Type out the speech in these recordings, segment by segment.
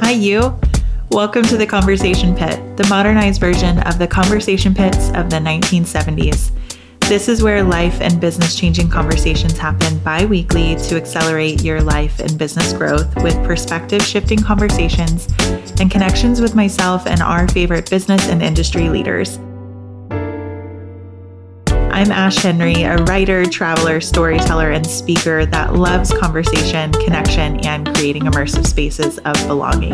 Hi, you. Welcome to the Conversation Pit, the modernized version of the conversation pits of the 1970s. This is where life and business-changing conversations happen bi-weekly to accelerate your life and business growth with perspective-shifting conversations and connections with myself and our favorite business and industry leaders. I'm Ash Henry, a writer, traveler, storyteller, and speaker that loves conversation, connection, and creating immersive spaces of belonging.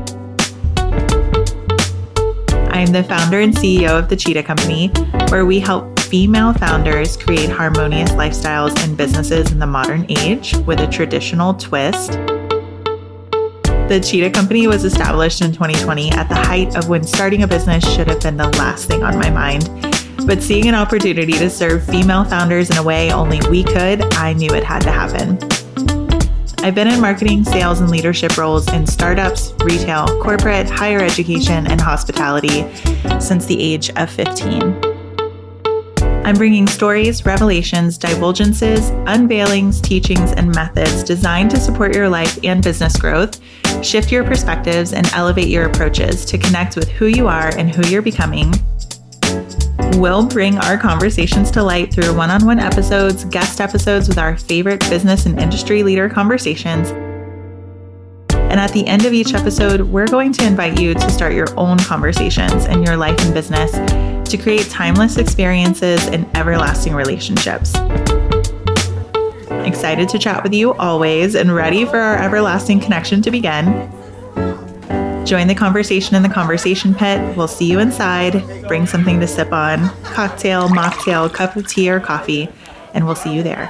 I'm the founder and CEO of The Cheetah Company, where we help female founders create harmonious lifestyles and businesses in the modern age with a traditional twist. The Cheetah Company was established in 2020 at the height of when starting a business should have been the last thing on my mind. But seeing an opportunity to serve female founders in a way only we could, I knew it had to happen. I've been in marketing, sales, and leadership roles in startups, retail, corporate, higher education, and hospitality since the age of 15. I'm bringing stories, revelations, divulgences, unveilings, teachings, and methods designed to support your life and business growth, shift your perspectives, and elevate your approaches to connect with who you are and who you're becoming. We'll bring our conversations to light through one-on-one episodes, guest episodes with our favorite business and industry leader conversations. And at the end of each episode, we're going to invite you to start your own conversations in your life and business to create timeless experiences and everlasting relationships. Excited to chat with you always and ready for our everlasting connection to begin. Join the conversation in the conversation pit. We'll see you inside. Bring something to sip on, cocktail, mocktail, cup of tea or coffee, and we'll see you there.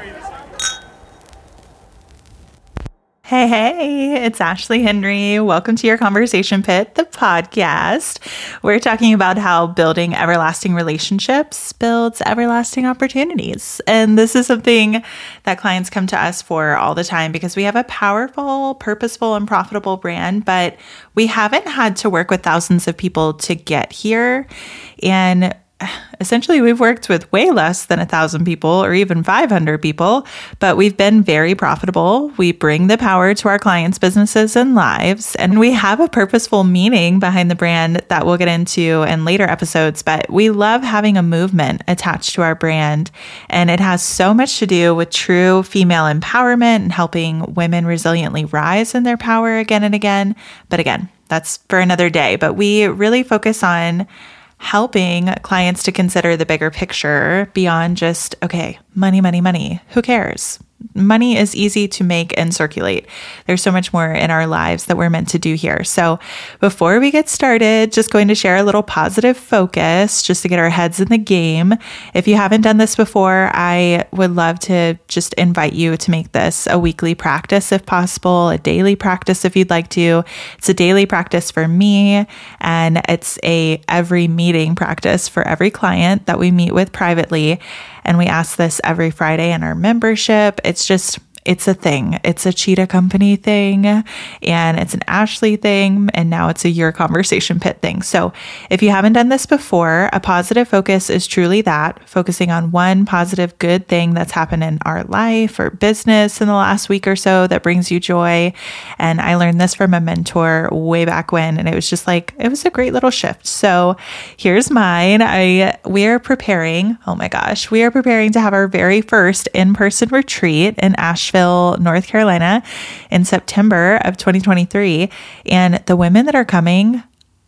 Hey, it's Ashley Henry. Welcome to your Conversation Pit, the podcast. We're talking about how building everlasting relationships builds everlasting opportunities. And this is something that clients come to us for all the time because we have a powerful, purposeful, and profitable brand, but we haven't had to work with thousands of people to get here. And essentially, we've worked with way less than 1,000 people or even 500 people, but we've been very profitable. We bring the power to our clients' businesses and lives, and we have a purposeful meaning behind the brand that we'll get into in later episodes, but we love having a movement attached to our brand, and it has so much to do with true female empowerment and helping women resiliently rise in their power again and again. But again, that's for another day, but we really focus on helping clients to consider the bigger picture beyond just, okay, money, money, money. Who cares? Money is easy to make and circulate. There's so much more in our lives that we're meant to do here. So before we get started, just going to share a little positive focus just to get our heads in the game. If you haven't done this before, I would love to just invite you to make this a weekly practice if possible, a daily practice if you'd like to. It's a daily practice for me, and it's a every meeting practice for every client that we meet with privately. And we ask this every Friday in our membership. It's a thing. It's a Cheetah Company thing, and it's an Ashley thing, and now it's a Your Conversation Pit thing. So if you haven't done this before, a positive focus is truly that, focusing on one positive good thing that's happened in our life or business in the last week or so that brings you joy. And I learned this from a mentor way back when, and it was just like, it was a great little shift. So here's mine. We are preparing to have our very first in-person retreat in Asheville, North Carolina in September of 2023. And the women that are coming,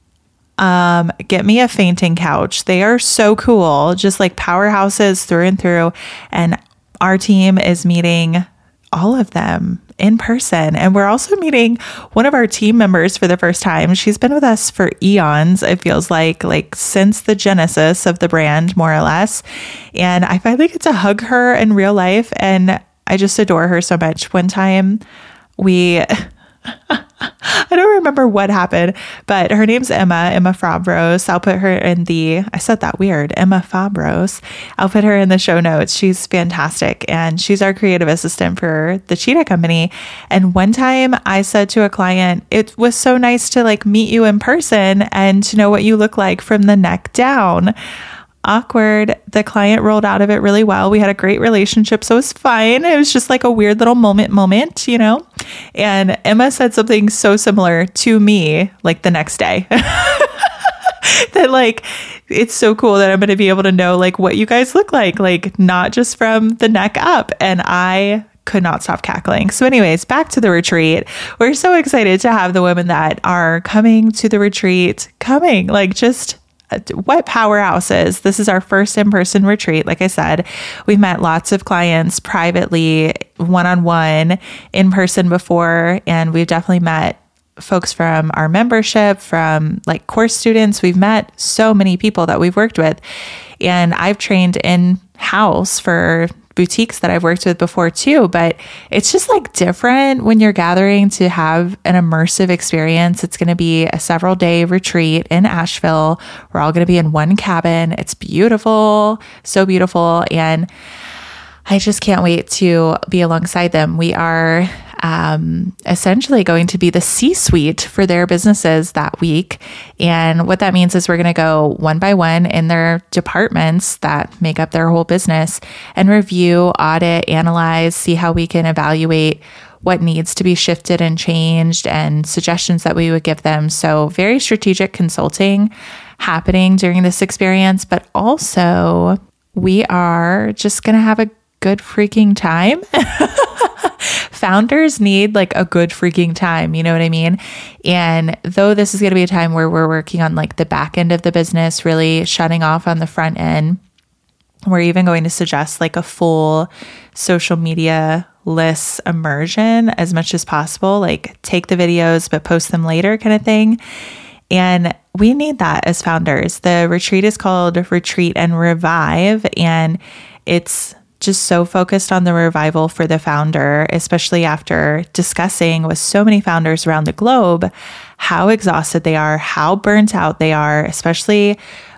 get me a fainting couch. They are so cool, just like powerhouses through and through. And our team is meeting all of them in person. And we're also meeting one of our team members for the first time. She's been with us for eons, it feels like since the genesis of the brand, more or less. And I finally get to hug her in real life, and I just adore her so much. One time I don't remember what happened, but her name's Emma Fabros. I'll put her in I said that weird, Emma Fabros. I'll put her in the show notes. She's fantastic. And she's our creative assistant for the Cheetah Company. And one time I said to a client, it was so nice to meet you in person and to know what you look like from the neck down. awkward. The client rolled out of it really well. We had a great relationship, so it was fine. It was just like a weird little moment, you know? And Emma said something so similar to me like the next day. That like, it's so cool that I'm going to be able to know like what you guys look like not just from the neck up. And I could not stop cackling. So anyways, back to the retreat. We're so excited to have the women that are coming to the retreat, like just what powerhouses. This is our first in-person retreat. Like I said, we've met lots of clients privately, one-on-one, in person before, and we've definitely met folks from our membership, from like course students. We've met so many people that we've worked with, and I've trained in-house for boutiques that I've worked with before too, but it's just like different when you're gathering to have an immersive experience. It's going to be a several day retreat in Asheville. We're all going to be in one cabin. It's beautiful, so beautiful. And I just can't wait to be alongside them. We are essentially going to be the C-suite for their businesses that week. And what that means is we're going to go one by one in their departments that make up their whole business and review, audit, analyze, see how we can evaluate what needs to be shifted and changed and suggestions that we would give them. So very strategic consulting happening during this experience, but also we are just going to have a good freaking time. Founders need like a good freaking time. You know what I mean? And though this is going to be a time where we're working on like the back end of the business, really shutting off on the front end, we're even going to suggest like a full social media list immersion as much as possible, like take the videos, but post them later kind of thing. And we need that as founders. The retreat is called Retreat and Revive, and it's just so focused on the revival for the founder, especially after discussing with so many founders around the globe how exhausted they are, how burnt out they are, especially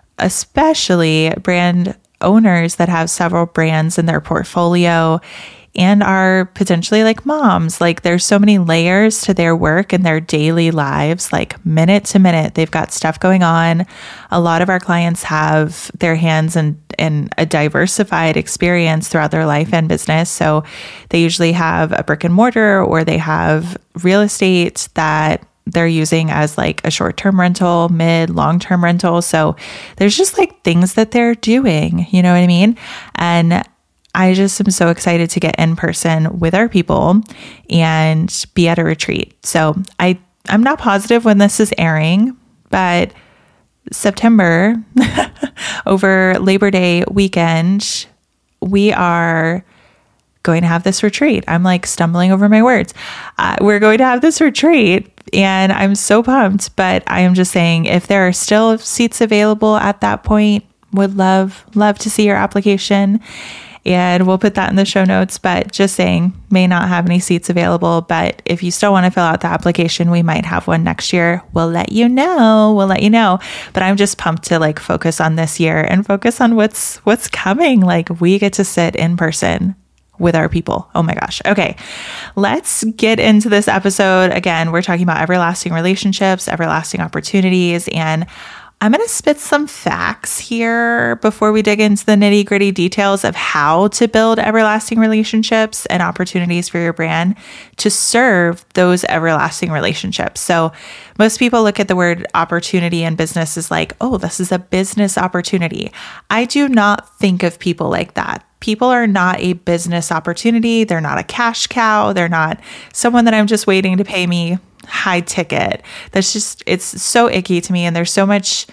brand owners that have several brands in their portfolio and are potentially like moms. Like there's so many layers to their work and their daily lives, like minute to minute, they've got stuff going on. A lot of our clients have their hands in a diversified experience throughout their life and business. So they usually have a brick and mortar, or they have real estate that they're using as like a short-term rental, long-term rental. So there's just like things that they're doing, you know what I mean? And I just am so excited to get in person with our people and be at a retreat. So I'm not positive when this is airing, but September, over Labor Day weekend, we are going to have this retreat. I'm like stumbling over my words. We're going to have this retreat and I'm so pumped, but I am just saying if there are still seats available at that point, would love to see your application. And we'll put that in the show notes, but just saying, may not have any seats available. But if you still want to fill out the application, we might have one next year. We'll let you know. But I'm just pumped to like focus on this year and focus on what's coming. Like we get to sit in person with our people. Oh my gosh. Okay. Let's get into this episode. Again, we're talking about everlasting relationships, everlasting opportunities, and I'm going to spit some facts here before we dig into the nitty-gritty details of how to build everlasting relationships and opportunities for your brand to serve those everlasting relationships. So most people look at the word opportunity in business as like, oh, this is a business opportunity. I do not think of people like that. People are not a business opportunity. They're not a cash cow. They're not someone that I'm just waiting to pay me high ticket. It's so icky to me. And there's so much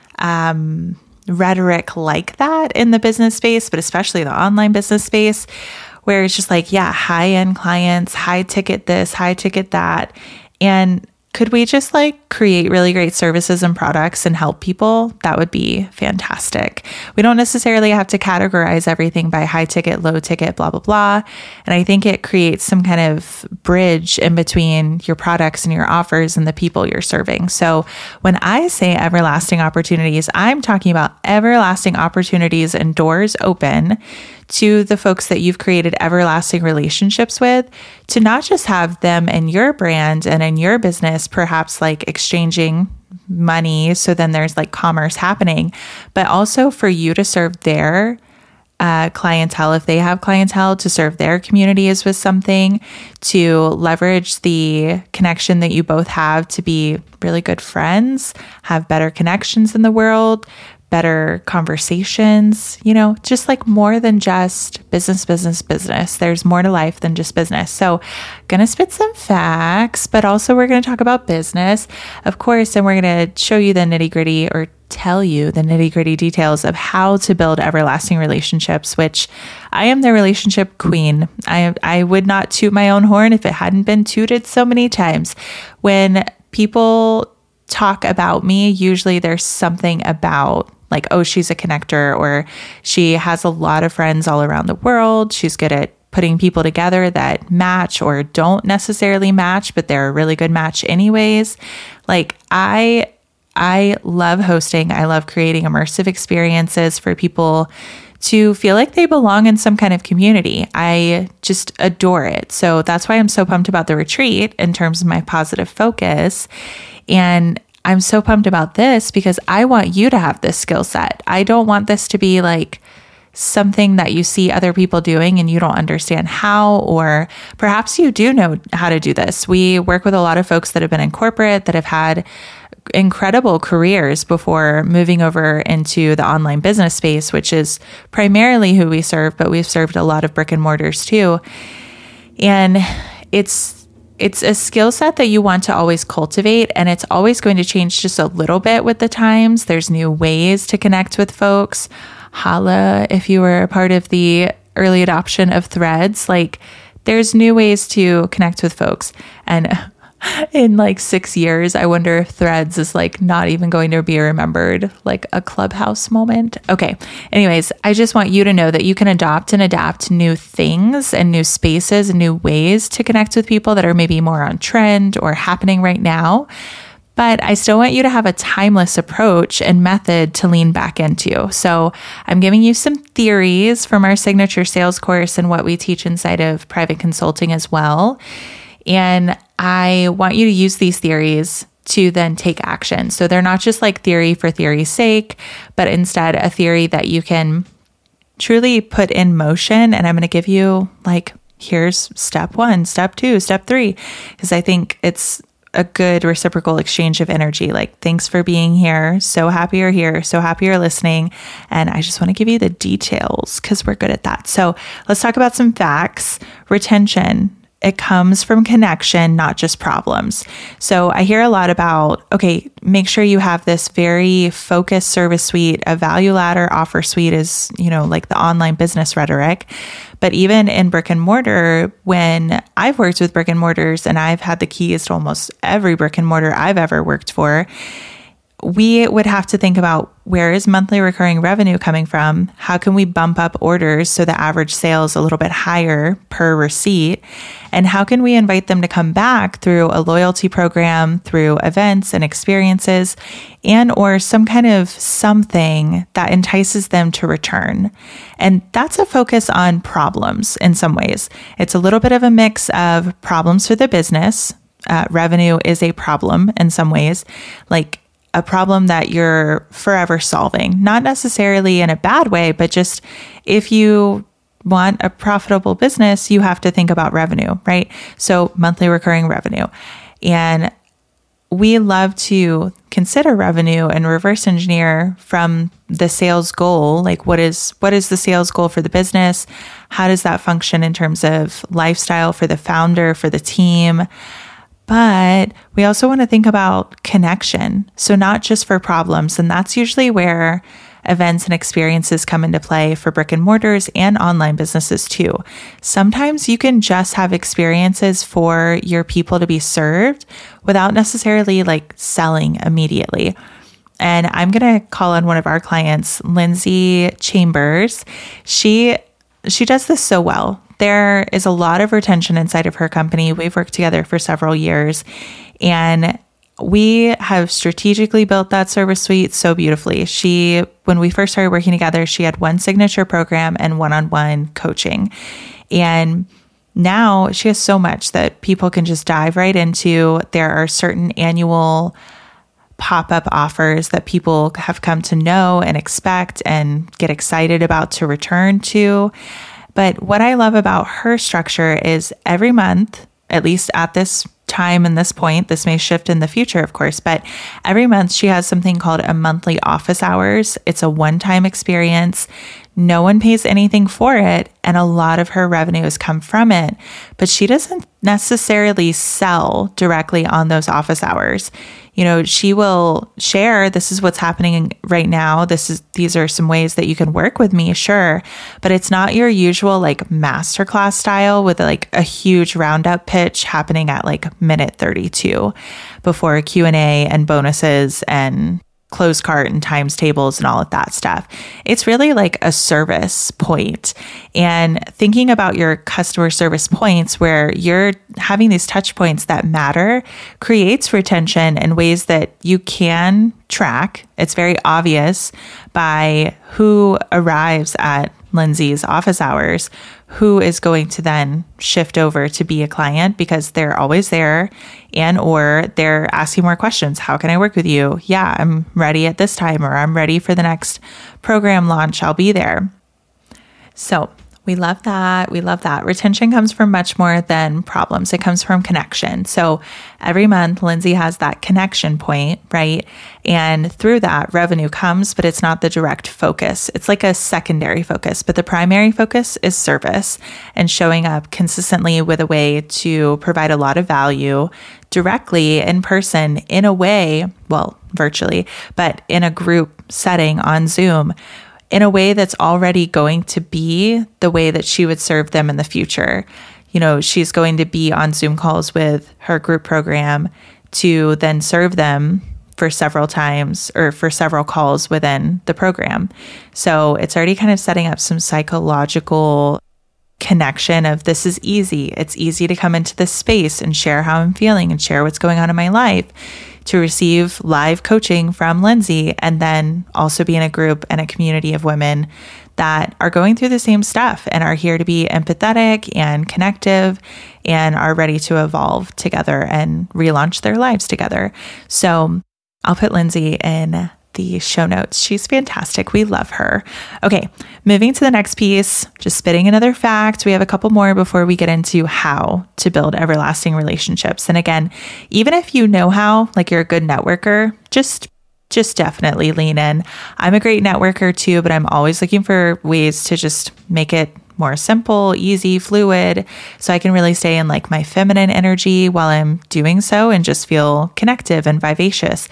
rhetoric like that in the business space, but especially the online business space, where it's just like, yeah, high-end clients, high ticket this, high ticket that. And could we just like create really great services and products and help people? That would be fantastic. We don't necessarily have to categorize everything by high ticket, low ticket, blah, blah, blah. And I think it creates some kind of bridge in between your products and your offers and the people you're serving. So when I say everlasting opportunities, I'm talking about everlasting opportunities and doors open to the folks that you've created everlasting relationships with, to not just have them in your brand and in your business, perhaps like exchanging money. So then there's like commerce happening, but also for you to serve their clientele, if they have clientele, to serve their communities with something, to leverage the connection that you both have to be really good friends, have better connections in the world, better conversations, just like more than just business. There's more to life than just business. So gonna spit some facts, but also we're going to talk about business, of course, and we're going to show you the nitty gritty, or tell you the nitty gritty details of how to build everlasting relationships, which I am the relationship queen. I would not toot my own horn if it hadn't been tooted so many times. When people talk about me, usually there's something about like, oh, she's a connector, or she has a lot of friends all around the world. She's good at putting people together that match or don't necessarily match, but they're a really good match anyways. Like I love hosting. I love creating immersive experiences for people to feel like they belong in some kind of community. I just adore it. So that's why I'm so pumped about the retreat in terms of my positive focus. And I'm so pumped about this because I want you to have this skill set. I don't want this to be like something that you see other people doing and you don't understand how, or perhaps you do know how to do this. We work with a lot of folks that have been in corporate, that have had incredible careers before moving over into the online business space, which is primarily who we serve, but we've served a lot of brick and mortars too. And it's a skill set that you want to always cultivate, and it's always going to change just a little bit with the times. There's new ways to connect with folks. Holla if you were a part of the early adoption of Threads. Like, there's new ways to connect with folks. And in like 6 years, I wonder if Threads is like not even going to be remembered like a Clubhouse moment. Okay. Anyways, I just want you to know that you can adopt and adapt new things and new spaces and new ways to connect with people that are maybe more on trend or happening right now. But I still want you to have a timeless approach and method to lean back into. So I'm giving you some theories from our signature sales course and what we teach inside of private consulting as well. And I want you to use these theories to then take action. So they're not just like theory for theory's sake, but instead a theory that you can truly put in motion. And I'm going to give you like, here's step 1, step 2, step 3, because I think it's a good reciprocal exchange of energy. Like, thanks for being here. So happy you're here. So happy you're listening. And I just want to give you the details because we're good at that. So let's talk about some facts. Retention. It comes from connection, not just problems. So I hear a lot about, okay, make sure you have this very focused service suite. A value ladder offer suite is, like the online business rhetoric. But even in brick and mortar, when I've worked with brick and mortars and I've had the keys to almost every brick and mortar I've ever worked for, we would have to think about, where is monthly recurring revenue coming from? How can we bump up orders so the average sale is a little bit higher per receipt? And how can we invite them to come back through a loyalty program, through events and experiences, and or some kind of something that entices them to return? And that's a focus on problems in some ways. It's a little bit of a mix of problems for the business. Revenue is a problem in some ways, like a problem that you're forever solving, not necessarily in a bad way, but just if you want a profitable business, you have to think about revenue, right? So monthly recurring revenue. And we love to consider revenue and reverse engineer from the sales goal. Like, what is the sales goal for the business? How does that function in terms of lifestyle for the founder, for the team? But we also want to think about connection. So not just for problems. And that's usually where events and experiences come into play for brick and mortars and online businesses too. Sometimes you can just have experiences for your people to be served without necessarily like selling immediately. And I'm going to call on one of our clients, Lindsay Chambers. She does this so well. There is a lot of retention inside of her company. We've worked together for several years, and we have strategically built that service suite so beautifully. When we first started working together, she had one signature program and one-on-one coaching. And now she has so much that people can just dive right into. There are certain annual pop-up offers that people have come to know and expect and get excited about to return to. But what I love about her structure is every month, at least at this time and this point, this may shift in the future, of course, but every month she has something called a monthly office hours. It's a one-time experience. No one pays anything for it, and a lot of her revenues come from it, but she doesn't necessarily sell directly on those office hours. She will share, this is what's happening right now. These are some ways that you can work with me, sure. But it's not your usual like masterclass style with like a huge roundup pitch happening at like minute 32 before a Q&A and bonuses and closed cart and times tables and all of that stuff. It's really like a service point. And thinking about your customer service points where you're having these touch points that matter creates retention in ways that you can track. It's very obvious by who arrives at Lindsay's office hours, who is going to then shift over to be a client because they're always there and or they're asking more questions. How can I work with you? Yeah, I'm ready at this time, or I'm ready for the next program launch. I'll be there. So we love that. We love that. Retention comes from much more than problems. It comes from connection. So every month, Lindsay has that connection point, right? And through that, revenue comes, but it's not the direct focus. It's like a secondary focus, but the primary focus is service and showing up consistently with a way to provide a lot of value directly in person in a way, well, virtually, but in a group setting on Zoom, in a way that's already going to be the way that she would serve them in the future. She's going to be on Zoom calls with her group program to then serve them for several times or for several calls within the program. So it's already kind of setting up some psychological connection of this is easy. It's easy to come into this space and share how I'm feeling and share what's going on in my life, to receive live coaching from Lindsay, and then also be in a group and a community of women that are going through the same stuff and are here to be empathetic and connective and are ready to evolve together and relaunch their lives together. So I'll put Lindsay in the show notes. She's fantastic. We love her. Okay, moving to the next piece, just spitting another fact. We have a couple more before we get into how to build everlasting relationships. And again, even if you know how, like you're a good networker, just definitely lean in. I'm a great networker too, but I'm always looking for ways to just make it more simple, easy, fluid, so I can really stay in like my feminine energy while I'm doing so and just feel connective and vivacious.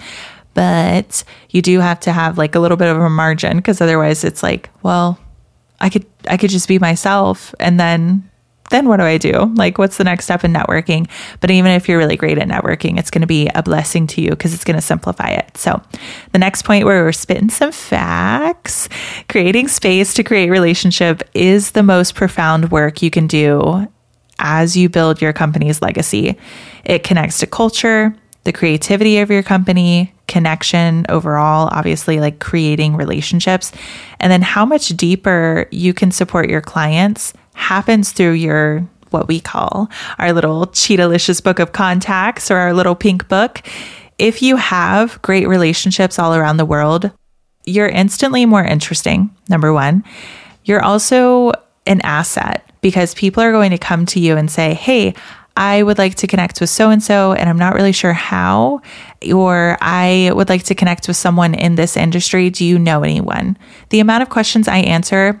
But you do have to have like a little bit of a margin, because otherwise it's like, well, I could just be myself, and then what do I do? Like, what's the next step in networking? But even if you're really great at networking, it's going to be a blessing to you because it's going to simplify it. So the next point where we're spitting some facts, creating space to create relationship is the most profound work you can do as you build your company's legacy. It connects to culture, the creativity of your company, connection overall, obviously like creating relationships, and then how much deeper you can support your clients happens through your, what we call our little Cheetah-licious book of contacts, or our little pink book. If you have great relationships all around the world, you're instantly more interesting, number one. You're also an asset because people are going to come to you and say, hey, I would like to connect with so-and-so, and I'm not really sure how, or I would like to connect with someone in this industry. Do you know anyone? The amount of questions I answer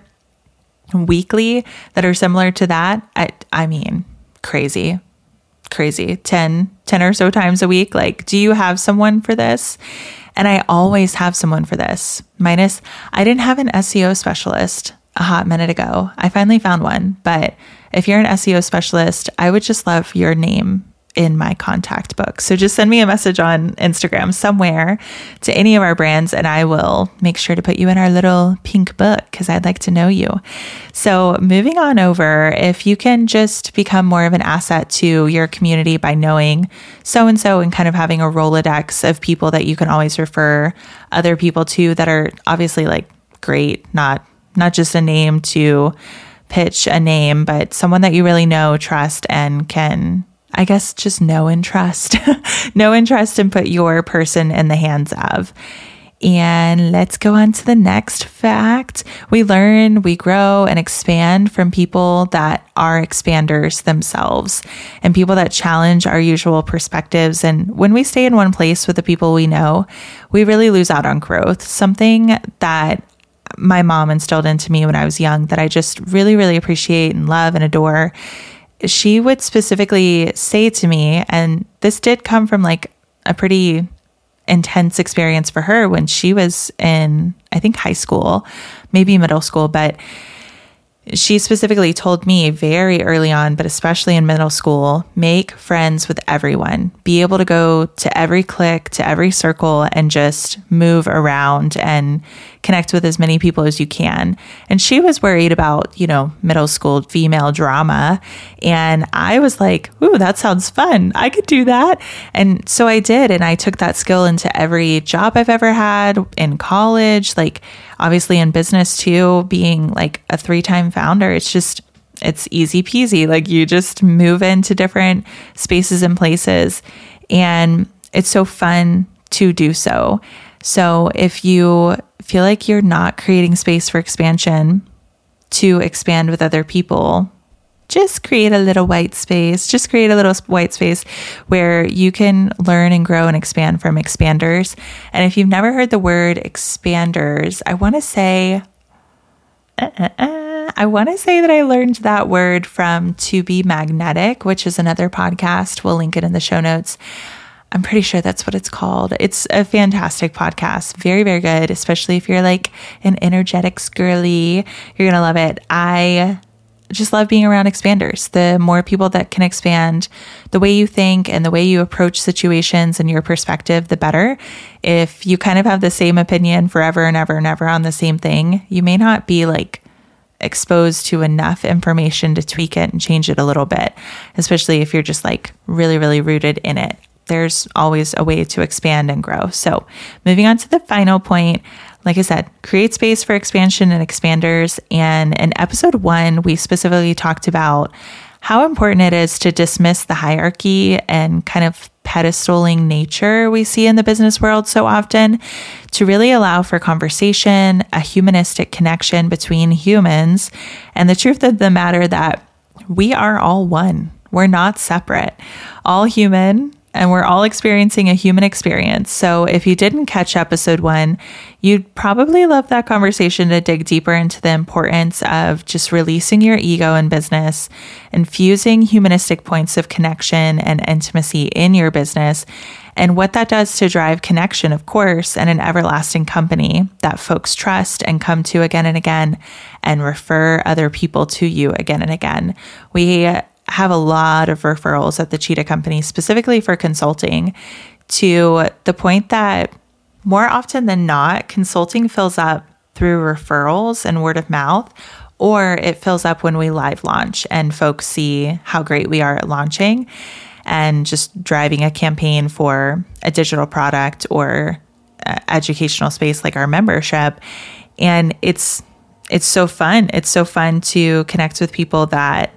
weekly that are similar to that, I mean, crazy, 10 or so times a week. Like, do you have someone for this? And I always have someone for this. Minus, I didn't have an SEO specialist a hot minute ago. I finally found one, but if you're an SEO specialist, I would just love your name in my contact book. So just send me a message on Instagram somewhere to any of our brands, and I will make sure to put you in our little pink book because I'd like to know you. So moving on over, if you can just become more of an asset to your community by knowing so-and-so and kind of having a Rolodex of people that you can always refer other people to that are obviously like great, not just a name to pitch a name, but someone that you really know, trust, and can I guess just know and trust. Know and trust and put your person in the hands of. And let's go on to the next fact. We learn, we grow, and expand from people that are expanders themselves and people that challenge our usual perspectives. And when we stay in one place with the people we know, we really lose out on growth. Something that my mom instilled into me when I was young that I just really, really appreciate and love and adore. She would specifically say to me, and this did come from like a pretty intense experience for her when she was in, I think, high school, maybe middle school, but she specifically told me very early on, but especially in middle school, make friends with everyone. Be able to go to every clique, to every circle, and just move around and connect with as many people as you can. And she was worried about, middle school female drama. And I was like, ooh, that sounds fun. I could do that. And so I did. And I took that skill into every job I've ever had in college, like obviously in business too, being like a 3-time founder. It's easy peasy. Like you just move into different spaces and places, and it's so fun to do so. So if you feel like you're not creating space for expansion to expand with other people, just create a little white space. Just create a little white space where you can learn and grow and expand from expanders. And if you've never heard the word expanders, I want to say that I learned that word from To Be Magnetic, which is another podcast. We'll link it in the show notes. I'm pretty sure that's what it's called. It's a fantastic podcast. Very, very good, especially if you're like an energetics girly. You're going to love it. I just love being around expanders. The more people that can expand the way you think and the way you approach situations and your perspective, the better. If you kind of have the same opinion forever and ever and ever on the same thing, you may not be like exposed to enough information to tweak it and change it a little bit, especially if you're just like really, really rooted in it. There's always a way to expand and grow. So moving on to the final point, like I said, create space for expansion and expanders. And in episode 1, we specifically talked about how important it is to dismiss the hierarchy and kind of pedestaling nature we see in the business world so often, to really allow for conversation, a humanistic connection between humans, and the truth of the matter that we are all one. We're not separate, all human. And we're all experiencing a human experience. So if you didn't catch episode 1, you'd probably love that conversation to dig deeper into the importance of just releasing your ego in business, infusing humanistic points of connection and intimacy in your business, and what that does to drive connection, of course, and an everlasting company that folks trust and come to again and again and refer other people to you again and again. We have a lot of referrals at the Cheetah Company, specifically for consulting, to the point that more often than not, consulting fills up through referrals and word of mouth, or it fills up when we live launch and folks see how great we are at launching and just driving a campaign for a digital product or educational space like our membership. And it's so fun. It's so fun to connect with people that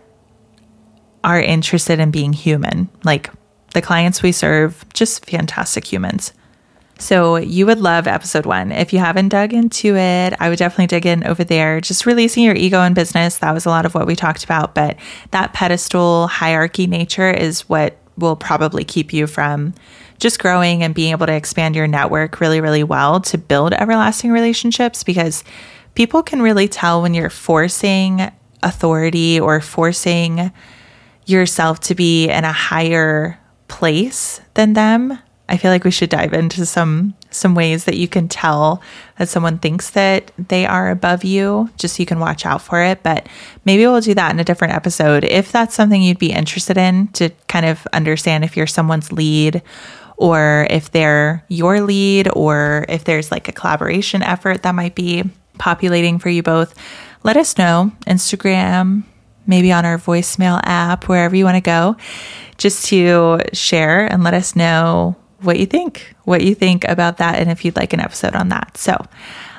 are interested in being human. Like the clients we serve, just fantastic humans. So you would love episode 1. If you haven't dug into it, I would definitely dig in over there. Just releasing your ego in business. That was a lot of what we talked about, but that pedestal hierarchy nature is what will probably keep you from just growing and being able to expand your network really, really well to build everlasting relationships, because people can really tell when you're forcing authority or forcing yourself to be in a higher place than them. I feel like we should dive into some ways that you can tell that someone thinks that they are above you, just so you can watch out for it. But maybe we'll do that in a different episode. If that's something you'd be interested in, to kind of understand if you're someone's lead, or if they're your lead, or if there's like a collaboration effort that might be populating for you both, let us know. Instagram, maybe on our voicemail app, wherever you want to go, just to share and let us know what you think about that, and if you'd like an episode on that. So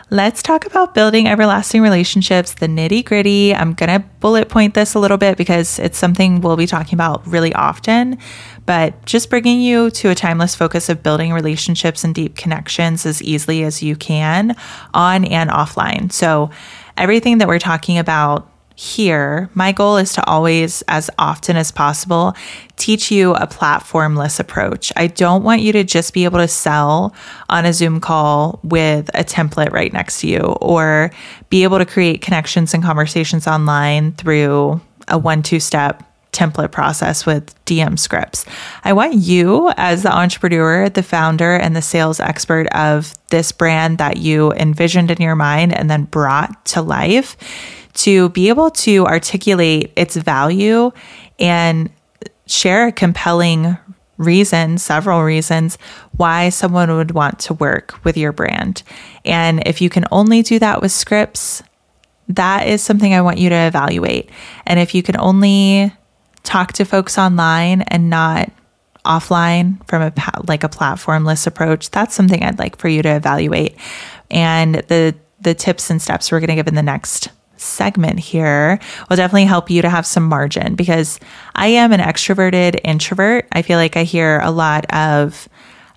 let's talk about building everlasting relationships, the nitty gritty. I'm going to bullet point this a little bit because it's something we'll be talking about really often, but just bringing you to a timeless focus of building relationships and deep connections as easily as you can on and offline. So everything that we're talking about here, my goal is to always, as often as possible, teach you a platformless approach. I don't want you to just be able to sell on a Zoom call with a template right next to you, or be able to create connections and conversations online through a 1-2 step template process with DM scripts. I want you, as the entrepreneur, the founder, and the sales expert of this brand that you envisioned in your mind and then brought to life, to be able to articulate its value and share a compelling reason, several reasons why someone would want to work with your brand. And if you can only do that with scripts, that is something I want you to evaluate. And if you can only talk to folks online and not offline from a platformless approach, that's something I'd like for you to evaluate. And the tips and steps we're going to give in the next segment here will definitely help you to have some margin, because I am an extroverted introvert. I feel like I hear a lot of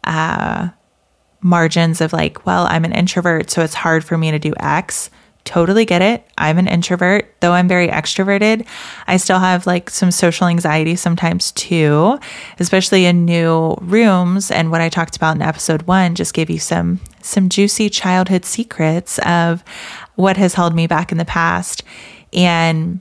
margins of like, well, I'm an introvert, so it's hard for me to do X. Totally get it. I'm an introvert. Though I'm very extroverted, I still have like some social anxiety sometimes too, especially in new rooms. And what I talked about in episode 1 just gave you some juicy childhood secrets of what has held me back in the past. And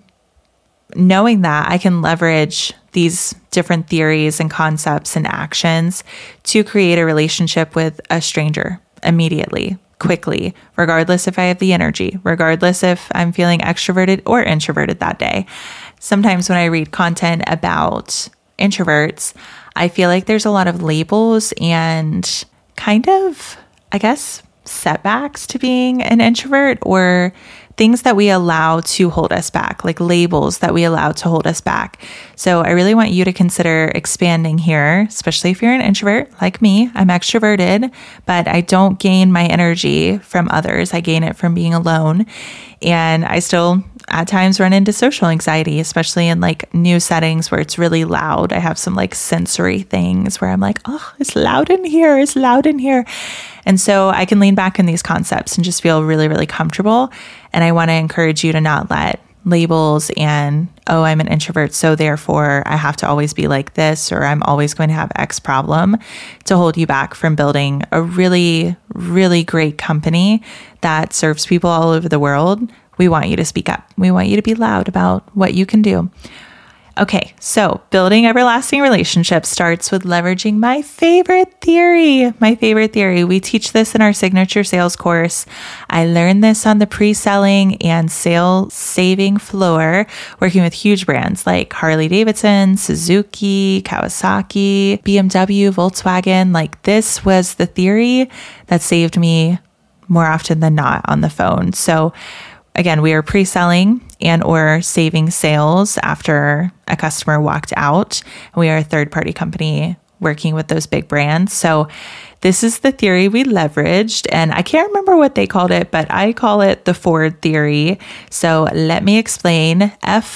knowing that I can leverage these different theories and concepts and actions to create a relationship with a stranger immediately, quickly, regardless if I have the energy, regardless if I'm feeling extroverted or introverted that day. Sometimes when I read content about introverts, I feel like there's a lot of labels and kind of, I guess, setbacks to being an introvert, or things that we allow to hold us back, like labels that we allow to hold us back. So I really want you to consider expanding here, especially if you're an introvert like me. I'm extroverted, but I don't gain my energy from others. I gain it from being alone. And I still at times run into social anxiety, especially in like new settings where it's really loud. I have some like sensory things where I'm like, oh, it's loud in here. It's loud in here. And so I can lean back in these concepts and just feel really, really comfortable. And I want to encourage you to not let labels and, oh, I'm an introvert, so therefore I have to always be like this, or I'm always going to have X problem, to hold you back from building a really, really great company that serves people all over the world. We want you to speak up. We want you to be loud about what you can do. Okay, so building everlasting relationships starts with leveraging my favorite theory. We teach this in our signature sales course. I learned this on the pre-selling and sales saving floor, working with huge brands like Harley Davidson, Suzuki, Kawasaki, BMW, Volkswagen. Like, this was the theory that saved me more often than not on the phone. So again, we are pre-selling and or saving sales after a customer walked out. We are a third-party company working with those big brands. So this is the theory we leveraged, and I can't remember what they called it, but I call it the Ford theory. So let me explain.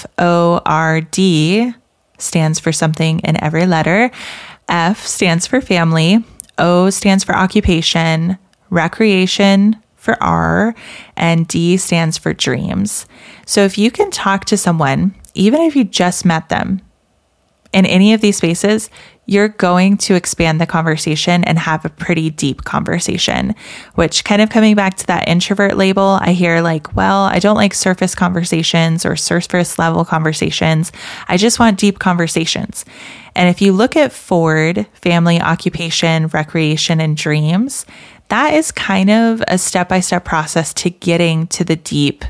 FORD stands for something in every letter. F stands for family. O stands for occupation. Recreation for R, and D stands for dreams. So if you can talk to someone, even if you just met them in any of these spaces, you're going to expand the conversation and have a pretty deep conversation, which, kind of coming back to that introvert label, I hear like, well, I don't like surface conversations or surface level conversations. I just want deep conversations. And if you look at Ford, family, occupation, recreation, and dreams, that is kind of a step-by-step process to getting to the deep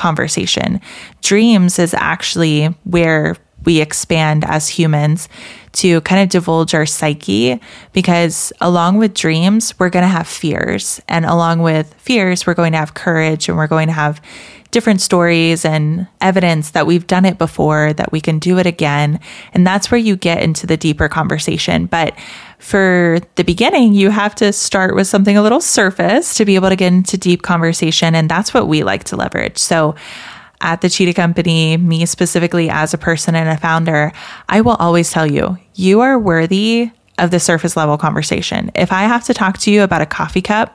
conversation. Dreams is actually where we expand as humans to kind of divulge our psyche, because along with dreams, we're going to have fears. And along with fears, we're going to have courage, and we're going to have different stories and evidence that we've done it before, that we can do it again. And that's where you get into the deeper conversation. But for the beginning, you have to start with something a little surface to be able to get into deep conversation. And that's what we like to leverage. So at the Cheetah Company, me specifically as a person and a founder, I will always tell you, you are worthy of the surface level conversation. If I have to talk to you about a coffee cup,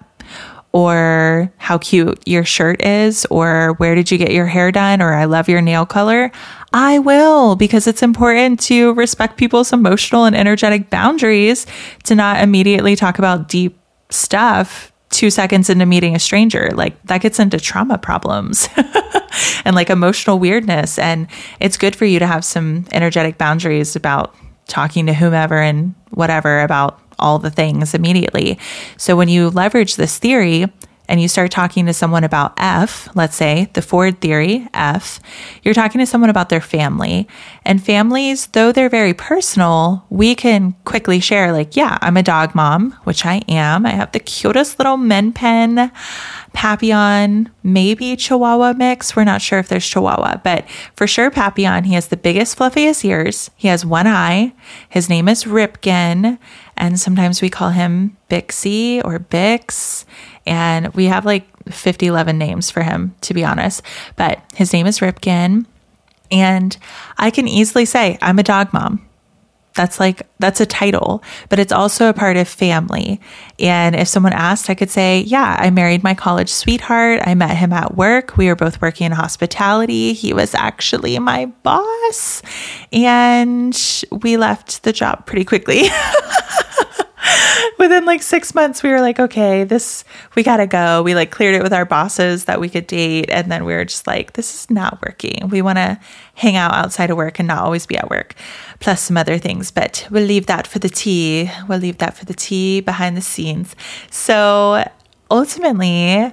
or how cute your shirt is, or where did you get your hair done, or I love your nail color, I will, because it's important to respect people's emotional and energetic boundaries to not immediately talk about deep stuff 2 seconds into meeting a stranger. Like, that gets into trauma problems and like emotional weirdness. And it's good for you to have some energetic boundaries about talking to whomever and whatever about all the things immediately. So when you leverage this theory and you start talking to someone about F, let's say the Ford theory, F, you're talking to someone about their family. And families, though they're very personal, we can quickly share like, yeah, I'm a dog mom, which I am. I have the cutest little Min Pen Papillon, maybe Chihuahua mix. We're not sure if there's Chihuahua, but for sure Papillon. He has the biggest, fluffiest ears. He has one eye. His name is Ripken. And sometimes we call him Bixie or Bix. And we have like 11 names for him, to be honest. But his name is Ripken. And I can easily say, I'm a dog mom. That's a title, but it's also a part of family. And if someone asked, I could say, yeah, I married my college sweetheart. I met him at work. We were both working in hospitality. He was actually my boss, and we left the job pretty quickly. Within like 6 months, we were like, okay, we got to go. We like cleared it with our bosses that we could date. And then we were just like, this is not working. We want to hang out outside of work and not always be at work, plus some other things. But we'll leave that for the tea. We'll leave that for the tea behind the scenes. So ultimately,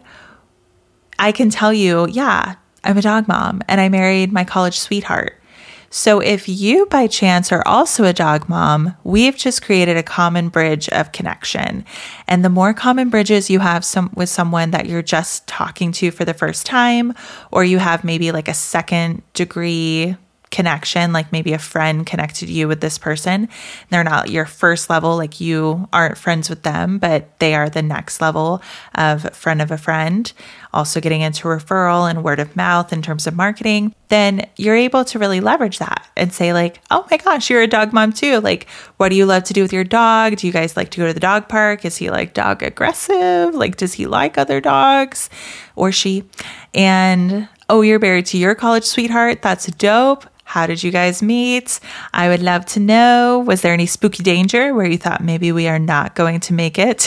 I can tell you, yeah, I'm a dog mom and I married my college sweetheart. So if you by chance are also a dog mom, we've just created a common bridge of connection. And the more common bridges you have with someone that you're just talking to for the first time, or you have maybe like a second degree connection, like maybe a friend connected you with this person. They're not your first level, like you aren't friends with them, but they are the next level of friend of a friend, also getting into referral and word of mouth in terms of marketing. Then you're able to really leverage that and say like, oh my gosh, you're a dog mom too. Like, what do you love to do with your dog? Do you guys like to go to the dog park? Is he like dog aggressive? Like, does he like other dogs or she? And oh, you're married to your college sweetheart. That's dope. How did you guys meet? I would love to know. Was there any spooky danger where you thought maybe we are not going to make it?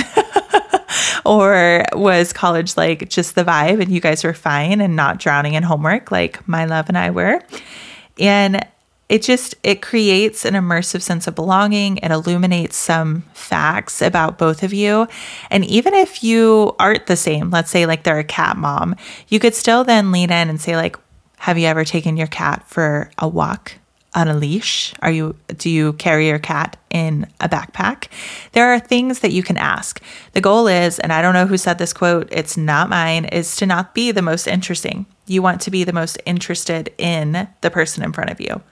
Or was college like just the vibe and you guys were fine and not drowning in homework like my love and I were? And it creates an immersive sense of belonging. It illuminates some facts about both of you. And even if you aren't the same, let's say like they're a cat mom, you could still then lean in and say like, have you ever taken your cat for a walk on a leash? Do you carry your cat in a backpack? There are things that you can ask. The goal is, and I don't know who said this quote, it's not mine, is to not be the most interesting. You want to be the most interested in the person in front of you.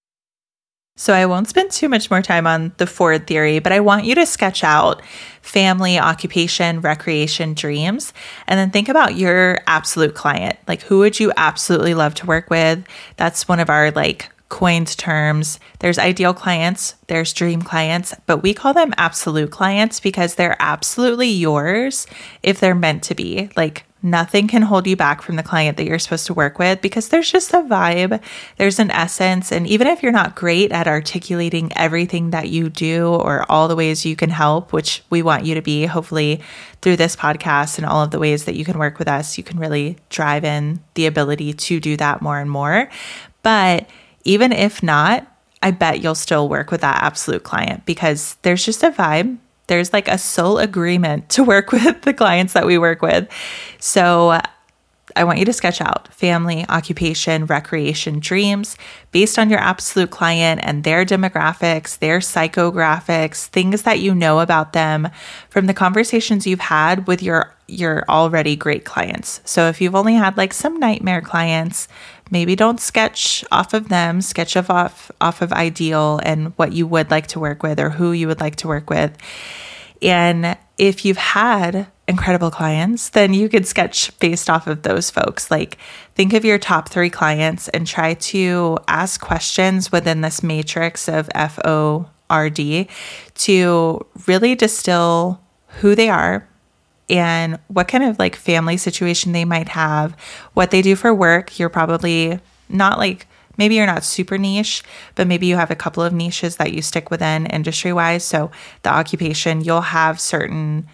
So I won't spend too much more time on the Ford theory, but I want you to sketch out family, occupation, recreation, dreams, and then think about your absolute client. Like, who would you absolutely love to work with? That's one of our like coined terms. There's ideal clients, there's dream clients, but we call them absolute clients because they're absolutely yours if they're meant to be. Like, nothing can hold you back from the client that you're supposed to work with because there's just a vibe, there's an essence. And even if you're not great at articulating everything that you do or all the ways you can help, which we want you to be, hopefully through this podcast and all of the ways that you can work with us, you can really drive in the ability to do that more and more. But even if not, I bet you'll still work with that absolute client because there's just a vibe. There's like a soul agreement to work with the clients that we work with. So I want you to sketch out family, occupation, recreation, dreams based on your absolute client and their demographics, their psychographics, things that you know about them from the conversations you've had with your already great clients. So if you've only had like some nightmare clients, maybe don't sketch off of them, sketch off of ideal and what you would like to work with or who you would like to work with. And if you've had incredible clients, then you could sketch based off of those folks. Like think of your top 3 clients and try to ask questions within this matrix of FORD to really distill who they are and what kind of like family situation they might have, what they do for work. You're probably not like, maybe you're not super niche, but maybe you have a couple of niches that you stick within industry-wise. So the occupation, you'll have certain,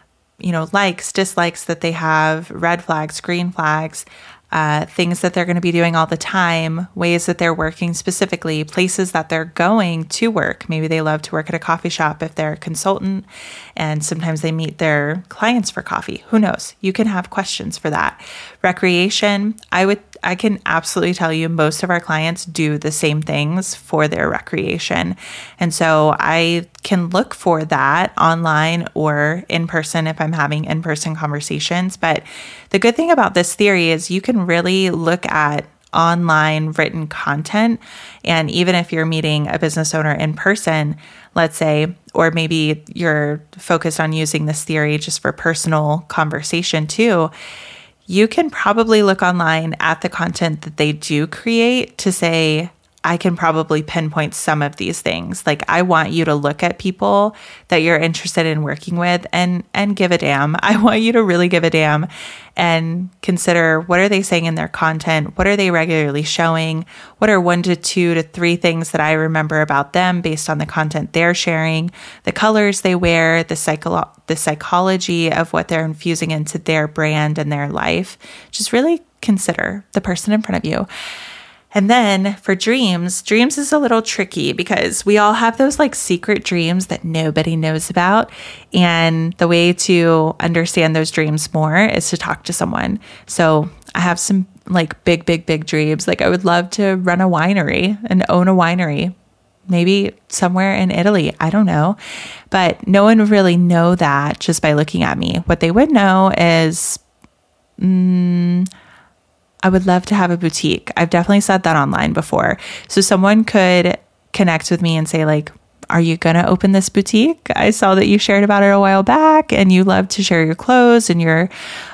likes, dislikes that they have, red flags, green flags, things that they're going to be doing all the time, ways that they're working specifically, places that they're going to work. Maybe they love to work at a coffee shop if they're a consultant, and sometimes they meet their clients for coffee. Who knows? You can have questions for that. Recreation, I can absolutely tell you most of our clients do the same things for their recreation. And so I can look for that online or in person if I'm having in-person conversations. But the good thing about this theory is you can really look at online written content. And even if you're meeting a business owner in person, let's say, or maybe you're focused on using this theory just for personal conversation too, you can probably look online at the content that they do create to say, I can probably pinpoint some of these things. Like I want you to look at people that you're interested in working with and give a damn. I want you to really give a damn and consider what are they saying in their content? What are they regularly showing? What are 1 to 2 to 3 things that I remember about them based on the content they're sharing, the colors they wear, the psychology of what they're infusing into their brand and their life. Just really consider the person in front of you. And then for dreams is a little tricky because we all have those like secret dreams that nobody knows about. And the way to understand those dreams more is to talk to someone. So I have some like big dreams. Like I would love to run a winery and own a winery, maybe somewhere in Italy. I don't know. But no one would really know that just by looking at me. What they would know is, I would love to have a boutique. I've definitely said that online before. So someone could connect with me and say like, are you going to open this boutique? I saw that you shared about it a while back and you love to share your clothes and your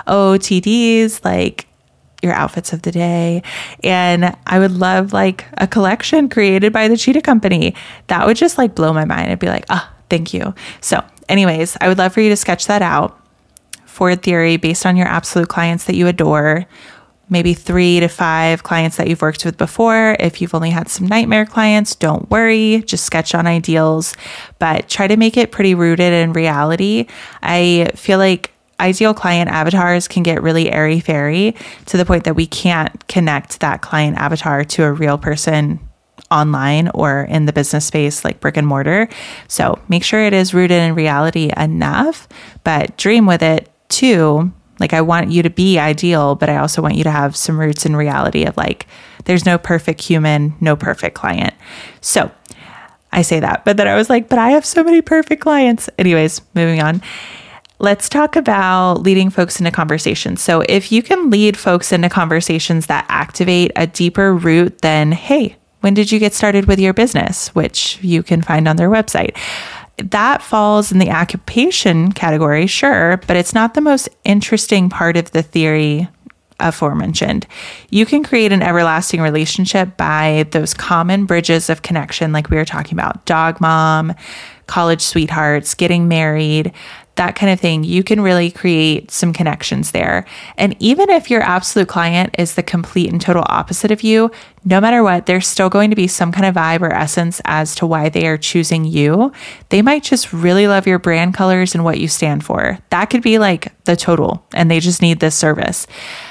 OOTDs, like your outfits of the day. And I would love like a collection created by the Cheetah Company. That would just like blow my mind. I'd be like, thank you. So anyways, I would love for you to sketch that out. Ford theory based on your absolute clients that you adore. Maybe 3 to 5 clients that you've worked with before. If you've only had some nightmare clients, don't worry, just sketch on ideals, but try to make it pretty rooted in reality. I feel like ideal client avatars can get really airy-fairy to the point that we can't connect that client avatar to a real person online or in the business space like brick and mortar. So make sure it is rooted in reality enough, but dream with it too. Like I want you to be ideal, but I also want you to have some roots in reality of like, there's no perfect human, no perfect client. So I say that, but then I was like, but I have so many perfect clients. Anyways, moving on. Let's talk about leading folks into conversations. So if you can lead folks into conversations that activate a deeper root than, hey, when did you get started with your business? Which you can find on their website. That falls in the occupation category, sure, but it's not the most interesting part of the theory aforementioned. You can create an everlasting relationship by those common bridges of connection, like we were talking about, dog mom, college sweethearts, getting married, that kind of thing. You can really create some connections there. And even if your absolute client is the complete and total opposite of you, no matter what, there's still going to be some kind of vibe or essence as to why they are choosing you. They might just really love your brand colors and what you stand for. That could be like the total, and they just need this service.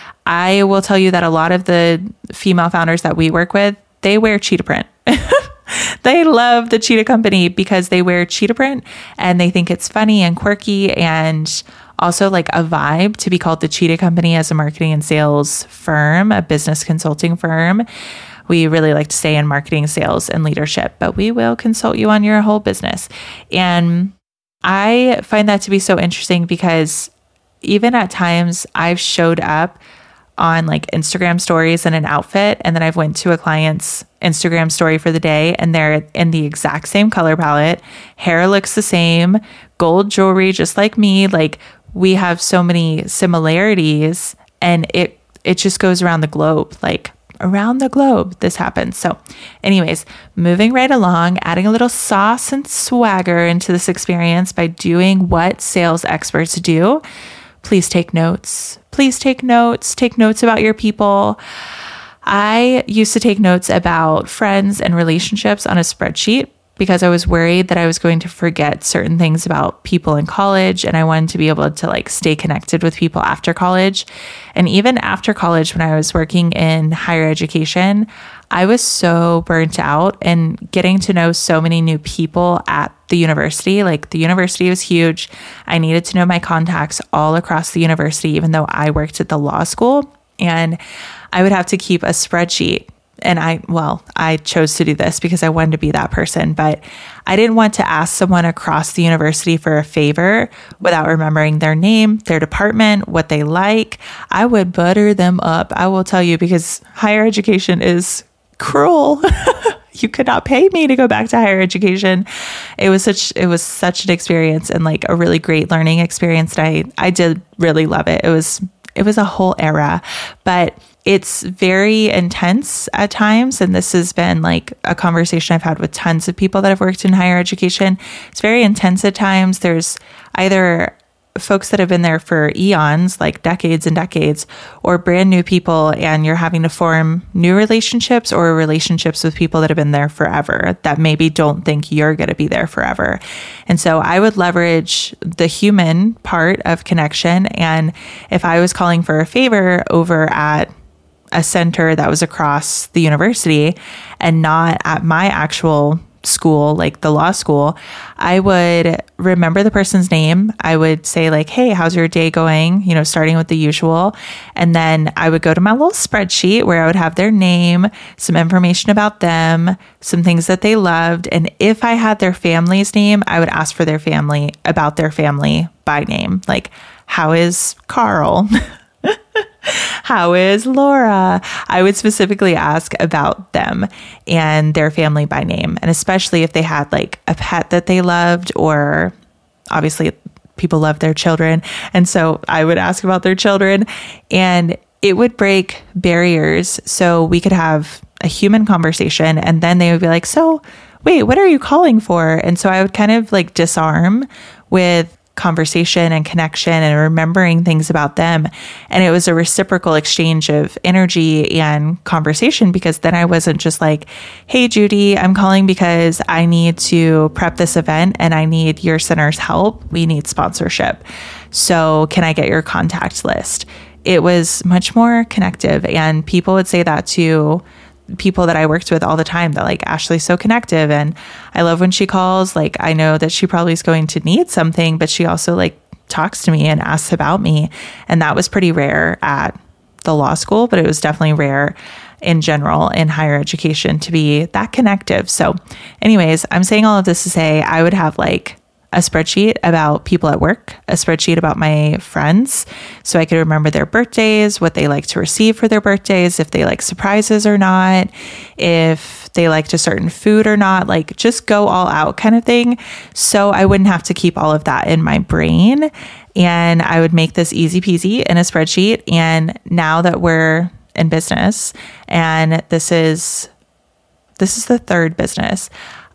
I will tell you that a lot of the female founders that we work with, they wear cheetah print. They love the Cheetah Company because they wear cheetah print and they think it's funny and quirky and also like a vibe to be called the Cheetah Company as a marketing and sales firm, a business consulting firm. We really like to stay in marketing, sales, and leadership, but we will consult you on your whole business. And I find that to be so interesting because even at times I've showed up on like Instagram stories in an outfit, and then I've went to a client's Instagram story for the day and they're in the exact same color palette, hair looks the same, gold jewelry just like me. Like we have so many similarities, and it just goes around the globe. Like around the globe this happens. So anyways, moving right along, adding a little sauce and swagger into this experience by doing what sales experts do. Please take notes. Please take notes. Take notes about your people. I used to take notes about friends and relationships on a spreadsheet because I was worried that I was going to forget certain things about people in college, and I wanted to be able to like stay connected with people after college. And even after college, when I was working in higher education, I was so burnt out and getting to know so many new people at the university. Like the university was huge. I needed to know my contacts all across the university, even though I worked at the law school, and I would have to keep a spreadsheet. And I chose to do this because I wanted to be that person, but I didn't want to ask someone across the university for a favor without remembering their name, their department, what they like. I would butter them up. I will tell you, because higher education is cruel. You could not pay me to go back to higher education. It was such an experience, and like a really great learning experience. And I did really love it. It was a whole era, but it's very intense at times. And this has been like a conversation I've had with tons of people that have worked in higher education. It's very intense at times. There's either folks that have been there for eons, like decades and decades, or brand new people, and you're having to form new relationships or relationships with people that have been there forever that maybe don't think you're going to be there forever. And so I would leverage the human part of connection. And if I was calling for a favor over at a center that was across the university and not at my actual school, like the law school, I would remember the person's name. I would say like, hey, how's your day going? You know, starting with the usual. And then I would go to my little spreadsheet where I would have their name, some information about them, some things that they loved. And if I had their family's name, I would ask for their family, about their family by name. Like, how is Carl? How is Laura? I would specifically ask about them and their family by name. And especially if they had like a pet that they loved, or obviously people love their children. And so I would ask about their children, and it would break barriers so we could have a human conversation. And then they would be like, so wait, what are you calling for? And so I would kind of like disarm with conversation and connection and remembering things about them. And it was a reciprocal exchange of energy and conversation, because then I wasn't just like, hey, Judy, I'm calling because I need to prep this event and I need your center's help. We need sponsorship. So can I get your contact list? It was much more connective. And people would say that to people that I worked with all the time, that like, Ashley's so connective, and I love when she calls. Like, I know that she probably is going to need something, but she also like talks to me and asks about me. And that was pretty rare at the law school, but it was definitely rare in general in higher education to be that connective. So anyways, I'm saying all of this to say I would have like a spreadsheet about people at work, a spreadsheet about my friends, so I could remember their birthdays, what they like to receive for their birthdays, if they like surprises or not, if they liked a certain food or not, like just go all out kind of thing. So I wouldn't have to keep all of that in my brain, and I would make this easy peasy in a spreadsheet. And now that we're in business, and this is the third business,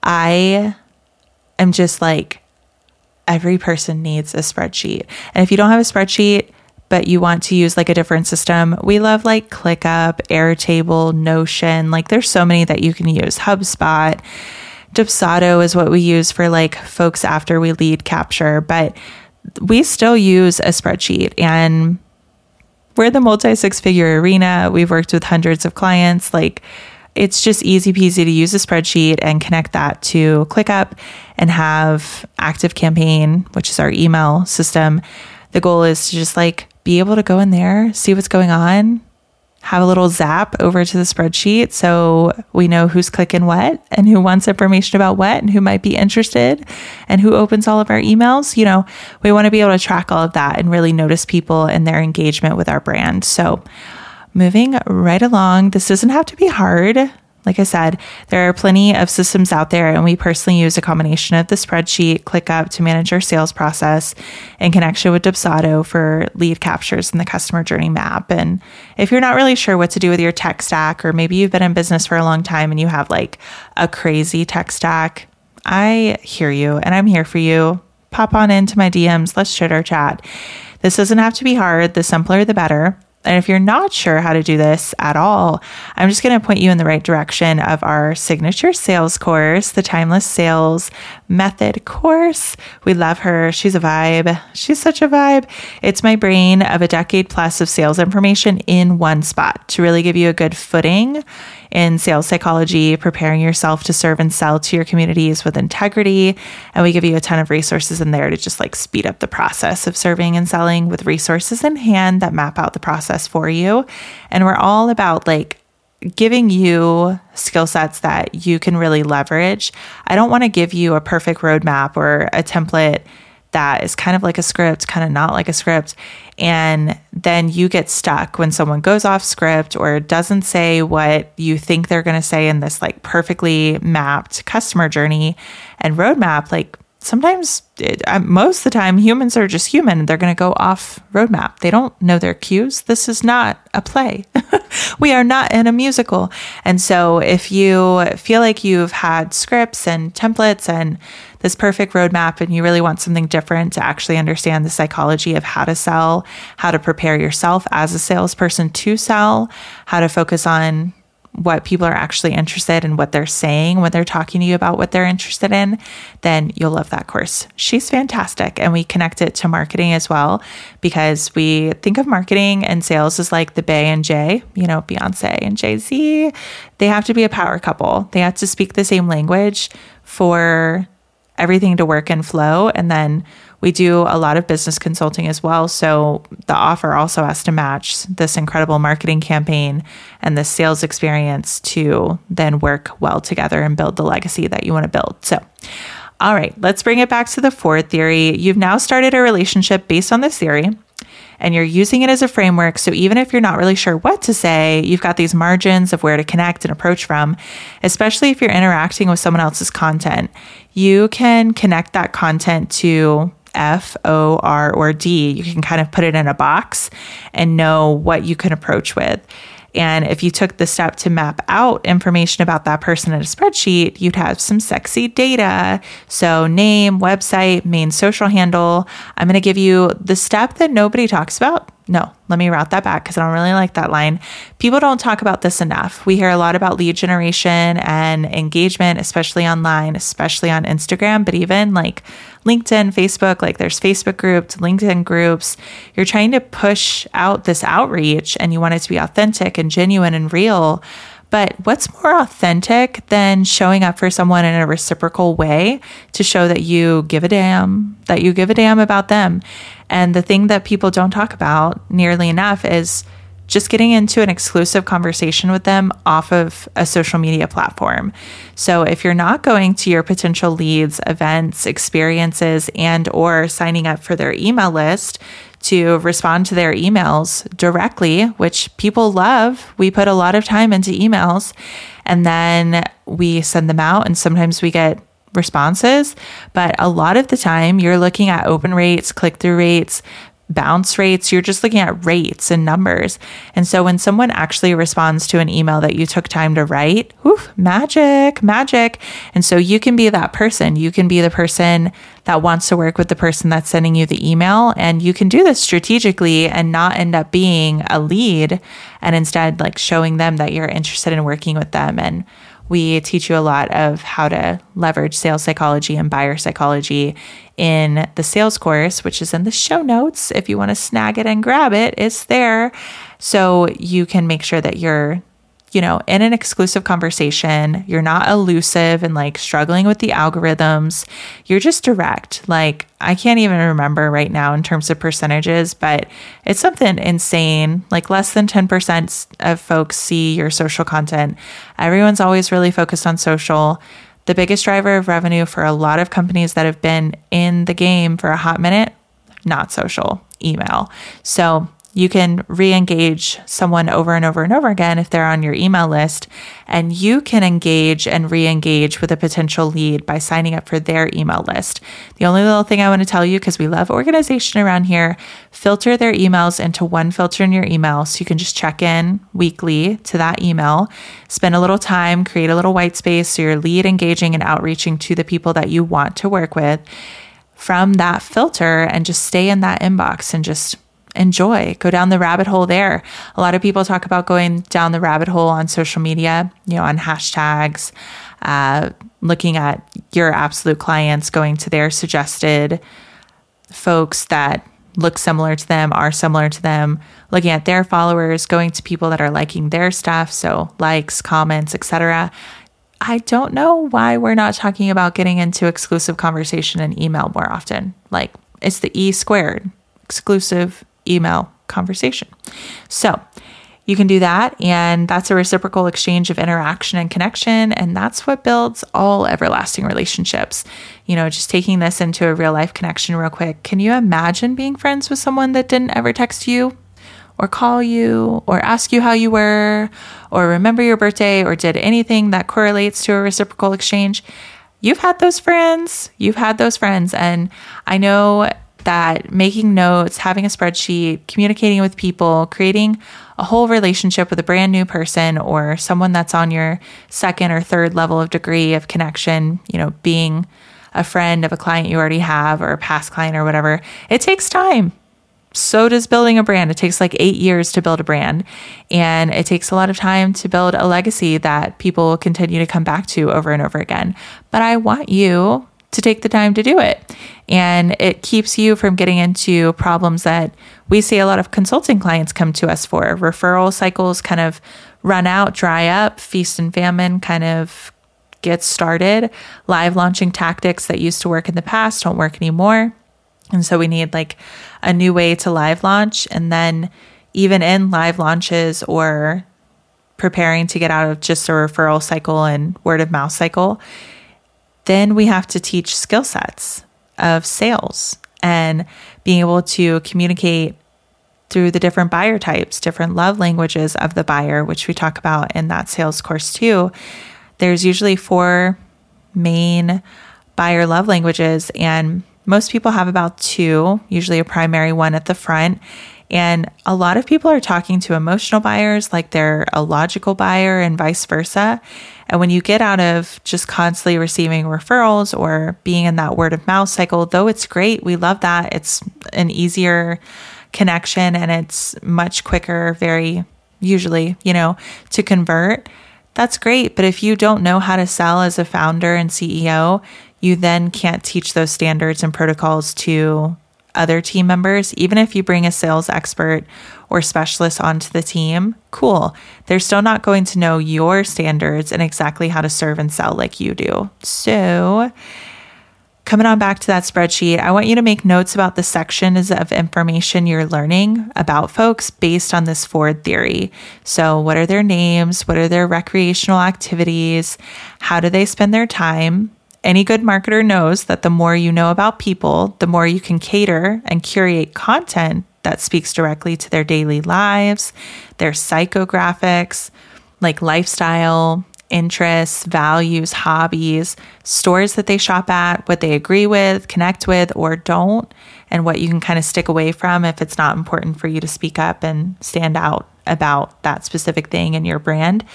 I am just like, every person needs a spreadsheet. And if you don't have a spreadsheet, but you want to use like a different system, we love like ClickUp, Airtable, Notion. Like there's so many that you can use. HubSpot, Dubsado is what we use for like folks after we lead capture, but we still use a spreadsheet. And we're the multi-6-figure arena. We've worked with hundreds of clients. Like, it's just easy peasy to use a spreadsheet and connect that to ClickUp and have ActiveCampaign, which is our email system. The goal is to just like be able to go in there, see what's going on, have a little zap over to the spreadsheet so we know who's clicking what and who wants information about what and who might be interested and who opens all of our emails. We want to be able to track all of that and really notice people and their engagement with our brand. So moving right along, this doesn't have to be hard. Like I said, there are plenty of systems out there, and we personally use a combination of the spreadsheet, ClickUp to manage our sales process, in connection with Dubsado for lead captures and the customer journey map. And if you're not really sure what to do with your tech stack, or maybe you've been in business for a long time and you have like a crazy tech stack, I hear you and I'm here for you. Pop on into my DMs. Let's shoot our chat. This doesn't have to be hard. The simpler, the better. And if you're not sure how to do this at all, I'm just going to point you in the right direction of our signature sales course, the Timeless Sales Method course. We love her. She's a vibe. She's such a vibe. It's my brain of a decade plus of sales information in one spot to really give you a good footing in sales psychology, preparing yourself to serve and sell to your communities with integrity. And we give you a ton of resources in there to just like speed up the process of serving and selling with resources in hand that map out the process for you. And we're all about like giving you skill sets that you can really leverage. I don't want to give you a perfect roadmap or a template that is kind of like a script, kind of not like a script. And then you get stuck when someone goes off script or doesn't say what you think they're going to say in this like perfectly mapped customer journey and roadmap. Like sometimes, most of the time, humans are just human. They're going to go off roadmap. They don't know their cues. This is not a play. We are not in a musical. And so if you feel like you've had scripts and templates and this perfect roadmap and you really want something different to actually understand the psychology of how to sell, how to prepare yourself as a salesperson to sell, how to focus on what people are actually interested in, what they're saying when they're talking to you about what they're interested in, then you'll love that course. She's fantastic. And we connect it to marketing as well, because we think of marketing and sales as like the Bay and Jay, Beyonce and Jay-Z. They have to be a power couple. They have to speak the same language for everything to work and flow. And then we do a lot of business consulting as well. So the offer also has to match this incredible marketing campaign and the sales experience to then work well together and build the legacy that you want to build. So, all right, let's bring it back to the Ford theory. You've now started a relationship based on this theory, and you're using it as a framework. So even if you're not really sure what to say, you've got these margins of where to connect and approach from, especially if you're interacting with someone else's content. You can connect that content to F, O, R, or D. You can kind of put it in a box and know what you can approach with. And if you took the step to map out information about that person in a spreadsheet, you'd have some sexy data. So name, website, main social handle. I'm going to give you the step that nobody talks about. No, let me route that back because I don't really like that line. People don't talk about this enough. We hear a lot about lead generation and engagement, especially online, especially on Instagram, but even like LinkedIn, Facebook, like there's Facebook groups, LinkedIn groups. You're trying to push out this outreach and you want it to be authentic and genuine and real. But what's more authentic than showing up for someone in a reciprocal way to show that you give a damn, about them? And the thing that people don't talk about nearly enough is just getting into an exclusive conversation with them off of a social media platform. So if you're not going to your potential leads, events, experiences, and or signing up for their email list to respond to their emails directly, which people love. We put a lot of time into emails and then we send them out, and sometimes we get responses, but a lot of the time you're looking at open rates, click-through rates, bounce rates. You're just looking at rates and numbers. And so when someone actually responds to an email that you took time to write, magic. And so you can be that person. You can be the person that wants to work with the person that's sending you the email. And you can do this strategically and not end up being a lead, and instead like showing them that you're interested in working with them. And we teach you a lot of how to leverage sales psychology and buyer psychology in the sales course, which is in the show notes. If you want to snag it and grab it, it's there. So you can make sure that you're, in an exclusive conversation, you're not elusive and like struggling with the algorithms. You're just direct. Like, I can't even remember right now in terms of percentages, but it's something insane. Like less than 10% of folks see your social content. Everyone's always really focused on social. The biggest driver of revenue for a lot of companies that have been in the game for a hot minute, not social, email. So you can re-engage someone over and over and over again if they're on your email list, and you can engage and re-engage with a potential lead by signing up for their email list. The only little thing I want to tell you, because we love organization around here, filter their emails into one filter in your email so you can just check in weekly to that email, spend a little time, create a little white space so you're lead engaging and outreaching to the people that you want to work with from that filter, and just stay in that inbox and just enjoy, go down the rabbit hole there. A lot of people talk about going down the rabbit hole on social media, on hashtags, looking at your absolute clients, going to their suggested folks that look similar to them, are similar to them, looking at their followers, going to people that are liking their stuff. So likes, comments, etc. I don't know why we're not talking about getting into exclusive conversation and email more often. Like, it's the E squared, exclusive email conversation. So you can do that. And that's a reciprocal exchange of interaction and connection. And that's what builds all everlasting relationships. Just taking this into a real life connection real quick. Can you imagine being friends with someone that didn't ever text you or call you or ask you how you were or remember your birthday or did anything that correlates to a reciprocal exchange? You've had those friends. And I know that making notes, having a spreadsheet, communicating with people, creating a whole relationship with a brand new person or someone that's on your second or third level of degree of connection, being a friend of a client you already have or a past client or whatever, it takes time. So does building a brand. It takes like 8 years to build a brand, and it takes a lot of time to build a legacy that people will continue to come back to over and over again. But I want you to take the time to do it. And it keeps you from getting into problems that we see a lot of consulting clients come to us for. Referral cycles kind of run out, dry up, feast and famine kind of gets started. Live launching tactics that used to work in the past don't work anymore. And so we need like a new way to live launch. And then even in live launches or preparing to get out of just a referral cycle and word of mouth cycle, then we have to teach skill sets of sales and being able to communicate through the different buyer types, different love languages of the buyer, which we talk about in that sales course too. There's usually 4 main buyer love languages, and most people have about 2, usually a primary one at the front. And a lot of people are talking to emotional buyers like they're a logical buyer and vice versa. And when you get out of just constantly receiving referrals or being in that word of mouth cycle, though it's great, we love that. It's an easier connection and it's much quicker, very usually, to convert. That's great. But if you don't know how to sell as a founder and CEO, you then can't teach those standards and protocols to other team members. Even if you bring a sales expert or specialist onto the team, cool. They're still not going to know your standards and exactly how to serve and sell like you do. So coming on back to that spreadsheet, I want you to make notes about the sections of information you're learning about folks based on this Ford theory. So what are their names? What are their recreational activities? How do they spend their time? Any good marketer knows that the more you know about people, the more you can cater and curate content that speaks directly to their daily lives, their psychographics, like lifestyle, interests, values, hobbies, stores that they shop at, what they agree with, connect with, or don't, and what you can kind of stick away from if it's not important for you to speak up and stand out about that specific thing in your brand.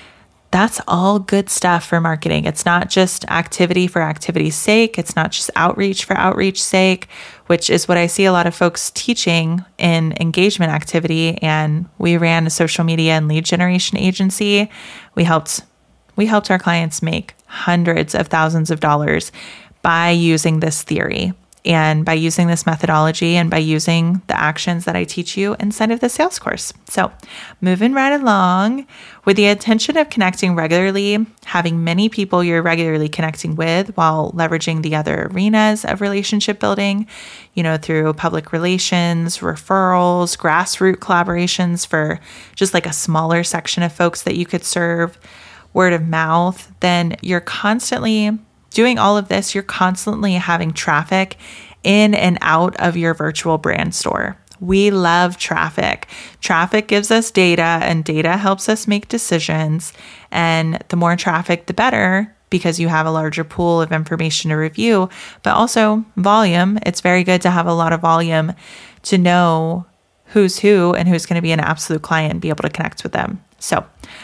That's all good stuff for marketing. It's not just activity for activity's sake. It's not just outreach for outreach sake, which is what I see a lot of folks teaching in engagement activity. And we ran a social media and lead generation agency. We helped our clients make hundreds of thousands of dollars by using this theory. and by using this methodology and by using the actions that I teach you inside of the sales course. So moving right along with the intention of connecting regularly, having many people you're regularly connecting with while leveraging the other arenas of relationship building, through public relations, referrals, grassroots collaborations for just like a smaller section of folks that you could serve, word of mouth, then you're constantly doing all of this. You're constantly having traffic in and out of your virtual brand store. We love traffic. Traffic gives us data, and data helps us make decisions. And the more traffic, the better, because you have a larger pool of information to review, but also volume. It's very good to have a lot of volume to know who's who and who's going to be an absolute client and be able to connect with them. So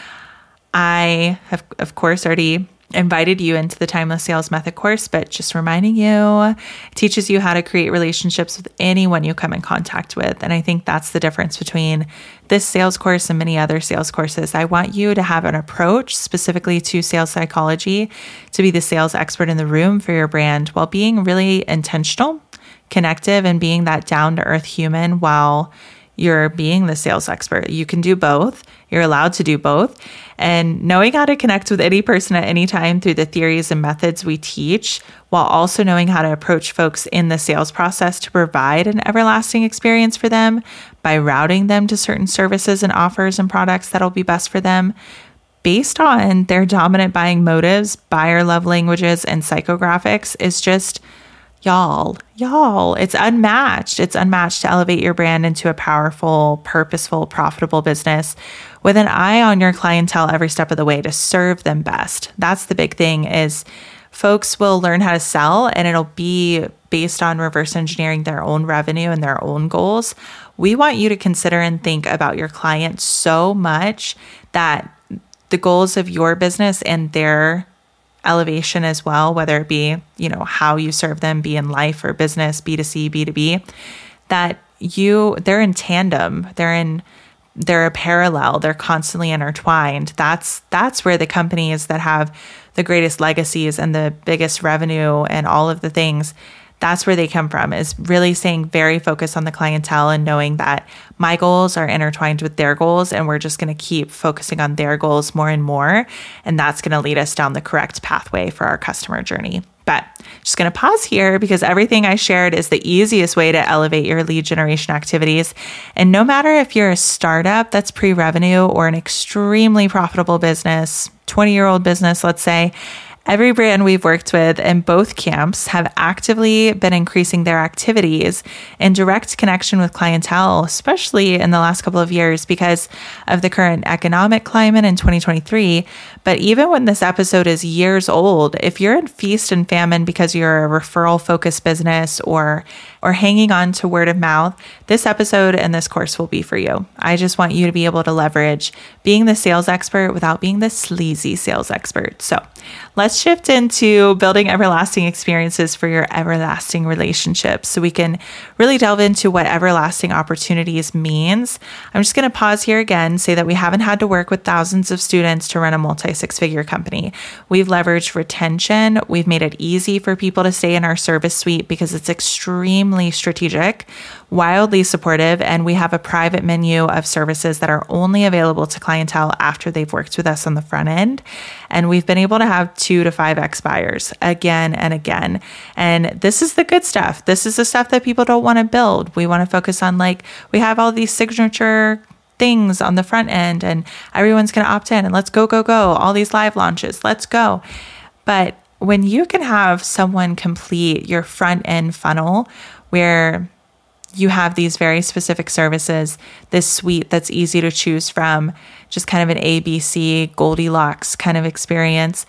I have, of course, already invited you into the Timeless Sales Method course, but just reminding you, it teaches you how to create relationships with anyone you come in contact with. And I think that's the difference between this sales course and many other sales courses. I want you to have an approach specifically to sales psychology, to be the sales expert in the room for your brand while being really intentional, connective, and being that down-to-earth human while you're being the sales expert. You can do both. You're allowed to do both. And knowing how to connect with any person at any time through the theories and methods we teach, while also knowing how to approach folks in the sales process to provide an everlasting experience for them by routing them to certain services and offers and products that'll be best for them based on their dominant buying motives, buyer love languages, and psychographics is just Y'all, it's unmatched. It's unmatched to elevate your brand into a powerful, purposeful, profitable business with an eye on your clientele every step of the way to serve them best. That's the big thing is folks will learn how to sell, and it'll be based on reverse engineering their own revenue and their own goals. We want you to consider and think about your client so much that the goals of your business and their elevation as well, whether it be, how you serve them, be in life or business, B2C, B2B, that they're in tandem, they're a parallel, they're constantly intertwined. That's where the companies that have the greatest legacies and the biggest revenue and all of the things, that's where they come from, is really staying very focused on the clientele and knowing that my goals are intertwined with their goals, and we're just going to keep focusing on their goals more and more. And that's going to lead us down the correct pathway for our customer journey. But just going to pause here because everything I shared is the easiest way to elevate your lead generation activities. And no matter if you're a startup that's pre-revenue or an extremely profitable business, 20-year-old business, let's say, every brand we've worked with in both camps have actively been increasing their activities in direct connection with clientele, especially in the last couple of years because of the current economic climate in 2023. But even when this episode is years old, if you're in feast and famine because you're a referral-focused business or hanging on to word of mouth, this episode and this course will be for you. I just want you to be able to leverage being the sales expert without being the sleazy sales expert. So let's shift into building everlasting experiences for your everlasting relationships so we can really delve into what everlasting opportunities means. I'm just going to pause here again, say that we haven't had to work with thousands of students to run a multi-six-figure company. We've leveraged retention. We've made it easy for people to stay in our service suite because it's extremely strategic, wildly supportive, and we have a private menu of services that are only available to clientele after they've worked with us on the front end. And we've been able to have 2 to 5x buyers again and again. And this is the good stuff. This is the stuff that people don't want to build. We want to focus on, we have all these signature things on the front end and everyone's going to opt in and let's go, all these live launches, let's go. But when you can have someone complete your front end funnel where you have these very specific services, this suite that's easy to choose from, just kind of an ABC Goldilocks kind of experience,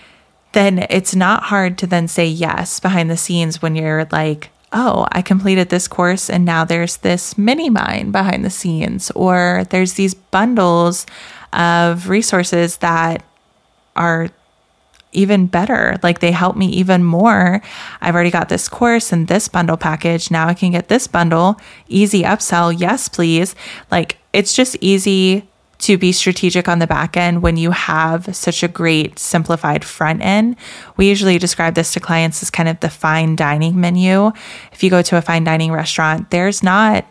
then it's not hard to then say yes behind the scenes when you're like, oh, I completed this course and now there's this mini mine behind the scenes, or there's these bundles of resources that are even better. They help me even more. I've already got this course and this bundle package. Now I can get this bundle, easy upsell. Yes, please. It's just easy to be strategic on the back end when you have such a great simplified front end. We usually describe this to clients as kind of the fine dining menu. If you go to a fine dining restaurant, there's not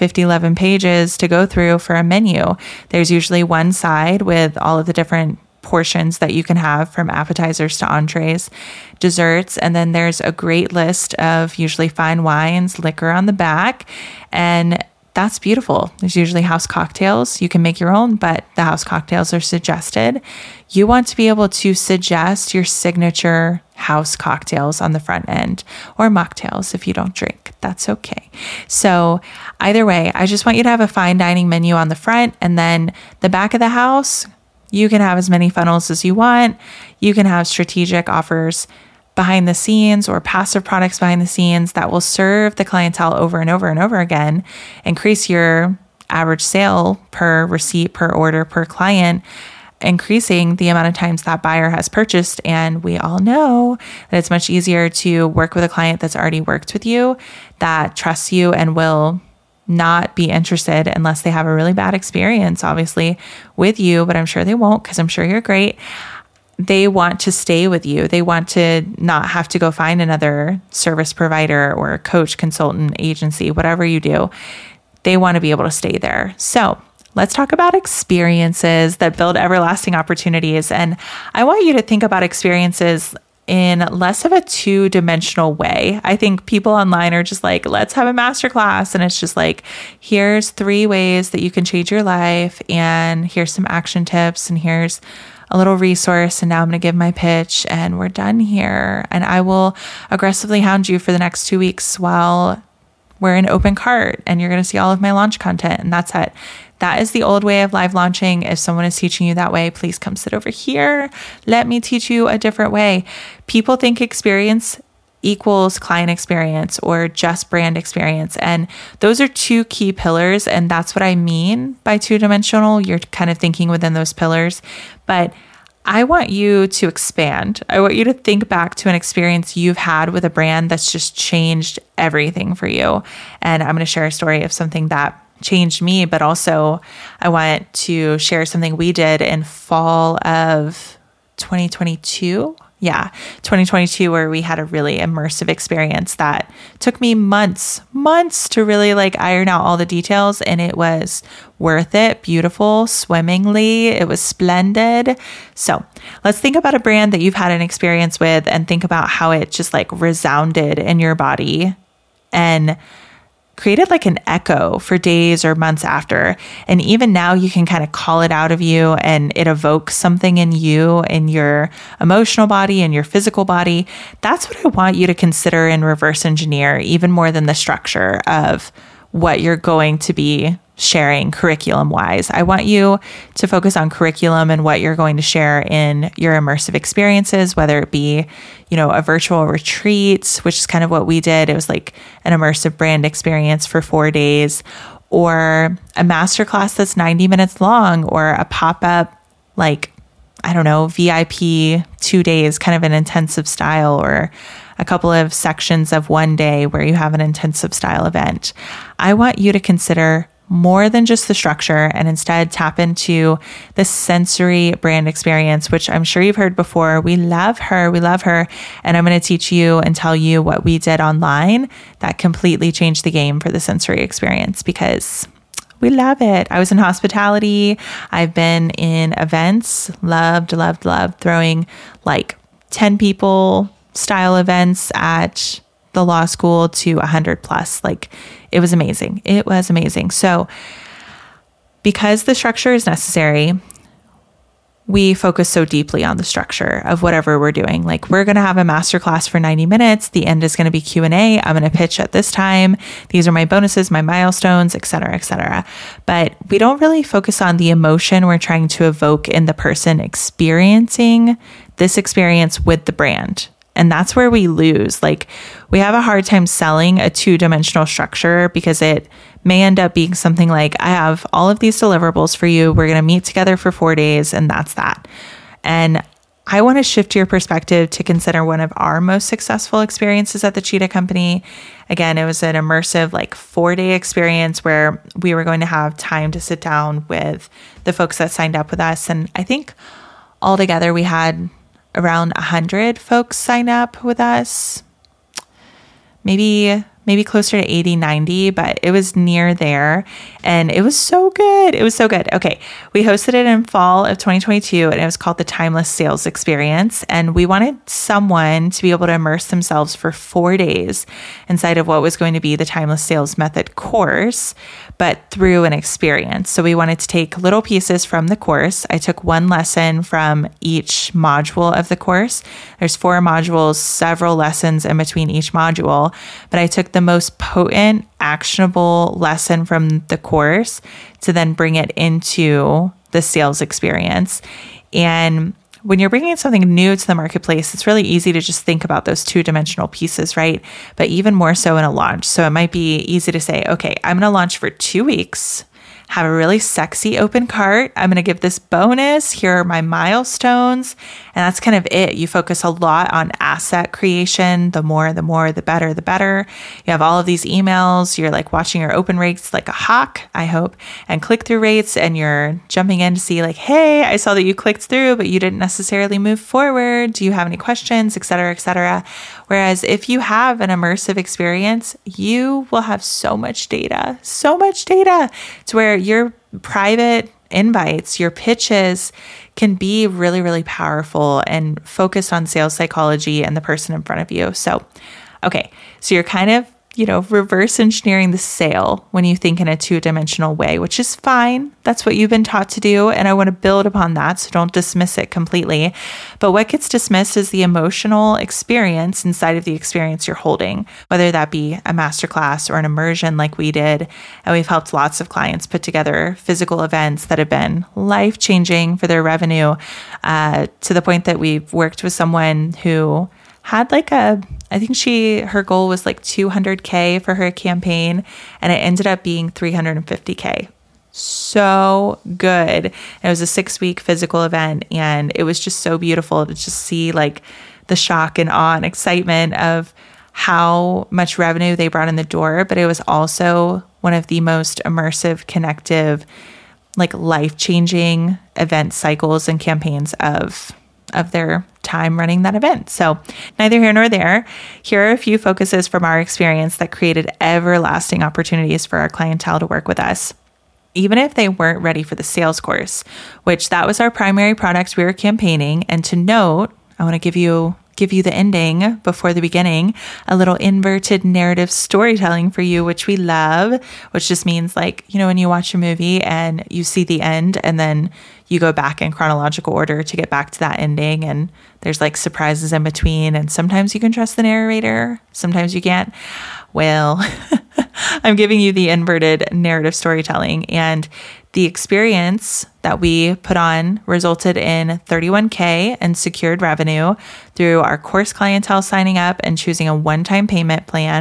11 pages to go through for a menu. There's usually one side with all of the different portions that you can have, from appetizers to entrees, desserts, and then there's a great list of usually fine wines, liquor on the back, and that's beautiful. There's usually house cocktails. You can make your own, but the house cocktails are suggested. You want to be able to suggest your signature house cocktails on the front end, or mocktails if you don't drink. That's okay. So either way, I just want you to have a fine dining menu on the front, and then the back of the house, you can have as many funnels as you want. You can have strategic offers behind the scenes or passive products behind the scenes that will serve the clientele over and over and over again, increase your average sale per receipt, per order, per client, increasing the amount of times that buyer has purchased. And we all know that it's much easier to work with a client that's already worked with you, that trusts you and will not be interested unless they have a really bad experience, obviously, with you, but I'm sure they won't, because I'm sure you're great. They want to stay with you. They want to not have to go find another service provider or a coach, consultant, agency, whatever you do. They want to be able to stay there. So let's talk about experiences that build everlasting opportunities. And I want you to think about experiences in less of a two-dimensional way. I think people online are just like, let's have a masterclass. And it's just like, here's 3 ways that you can change your life. And here's some action tips. And here's a little resource. And now I'm going to give my pitch and we're done here. And I will aggressively hound you for the next 2 weeks while we're in open cart, and you're going to see all of my launch content. And that's it. That is the old way of live launching. If someone is teaching you that way, please come sit over here. Let me teach you a different way. People think experience equals client experience or just brand experience. And those are 2 key pillars. And that's what I mean by two-dimensional. You're kind of thinking within those pillars. But I want you to expand. I want you to think back to an experience you've had with a brand that's just changed everything for you. And I'm going to share a story of something that changed me, but also I want to share something we did in fall of 2022. Yeah, 2022, where we had a really immersive experience that took me months to really iron out all the details, and it was worth it, beautiful, swimmingly, it was splendid. So let's think about a brand that you've had an experience with and think about how it just resounded in your body and created an echo for days or months after. And even now you can kind of call it out of you and it evokes something in you, in your emotional body and your physical body. That's what I want you to consider and reverse engineer, even more than the structure of what you're going to be sharing curriculum wise. I want you to focus on curriculum and what you're going to share in your immersive experiences, whether it be, a virtual retreat, which is kind of what we did. It was like an immersive brand experience for 4 days, or a masterclass that's 90 minutes long, or a pop-up, VIP 2 days, kind of an intensive style, or a couple of sections of 1 day where you have an intensive style event. I want you to consider more than just the structure and instead tap into the sensory brand experience, which I'm sure you've heard before. We love her. And I'm going to teach you and tell you what we did online that completely changed the game for the sensory experience, because we love it. I was in hospitality. I've been in events, loved throwing 10 people style events at the law school to 100 plus. It was amazing. It was amazing. So because the structure is necessary, we focus so deeply on the structure of whatever we're doing. We're going to have a masterclass for 90 minutes. The end is going to be Q&A. I'm going to pitch at this time. These are my bonuses, my milestones, et cetera, et cetera. But we don't really focus on the emotion we're trying to evoke in the person experiencing this experience with the brand. And that's where we lose. We have a hard time selling a two-dimensional structure because it may end up being something like, I have all of these deliverables for you. We're going to meet together for 4 days and that's that. And I want to shift your perspective to consider one of our most successful experiences at the Cheetah Company. Again, it was an immersive 4-day experience where we were going to have time to sit down with the folks that signed up with us. And I think altogether we had around 100 folks sign up with us, maybe closer to 80, 90, but it was near there. And it was so good. It was so good. Okay. We hosted it in fall of 2022 and it was called the Timeless Sales Experience. And we wanted someone to be able to immerse themselves for 4 days inside of what was going to be the Timeless Sales Method course, but through an experience. So we wanted to take little pieces from the course. I took one lesson from each module of the course. There's 4 modules, several lessons in between each module, but I took the most potent, actionable lesson from the course to then bring it into the sales experience. And when you're bringing something new to the marketplace, it's really easy to just think about those 2-dimensional pieces, right? But even more so in a launch. So it might be easy to say, okay, I'm going to launch for 2 weeks, have a really sexy open cart. I'm going to give this bonus. Here are my milestones. And that's kind of it. You focus a lot on asset creation. The more, the better, the better. You have all of these emails. You're watching your open rates like a hawk, I hope, and click-through rates. And you're jumping in to see hey, I saw that you clicked through, but you didn't necessarily move forward. Do you have any questions, et cetera, et cetera. Whereas if you have an immersive experience, you will have so much data to where your private invites, your pitches can be really, really powerful and focused on sales psychology and the person in front of you. So you're kind of, reverse engineering the sale when you think in a 2-dimensional way, which is fine. That's what you've been taught to do. And I want to build upon that. So don't dismiss it completely. But what gets dismissed is the emotional experience inside of the experience you're holding, whether that be a masterclass or an immersion like we did. And we've helped lots of clients put together physical events that have been life-changing for their revenue, to the point that we've worked with someone who had I think her goal was $200K for her campaign, and it ended up being $350K. So good. It was a 6-week physical event, and it was just so beautiful to just see the shock and awe and excitement of how much revenue they brought in the door. But it was also one of the most immersive, connective, life-changing event cycles and campaigns of their time running that event. So neither here nor there. Here are a few focuses from our experience that created everlasting opportunities for our clientele to work with us, even if they weren't ready for the sales course, which that was our primary product we were campaigning. And to note, I want to give you the ending before the beginning, a little inverted narrative storytelling for you, which we love, which just means when you watch a movie and you see the end and then you go back in chronological order to get back to that ending, and there's surprises in between, and sometimes you can trust the narrator, sometimes you can't. Well, I'm giving you the inverted narrative storytelling, and the experience that we put on resulted in $31K in secured revenue through our course clientele signing up and choosing a one-time payment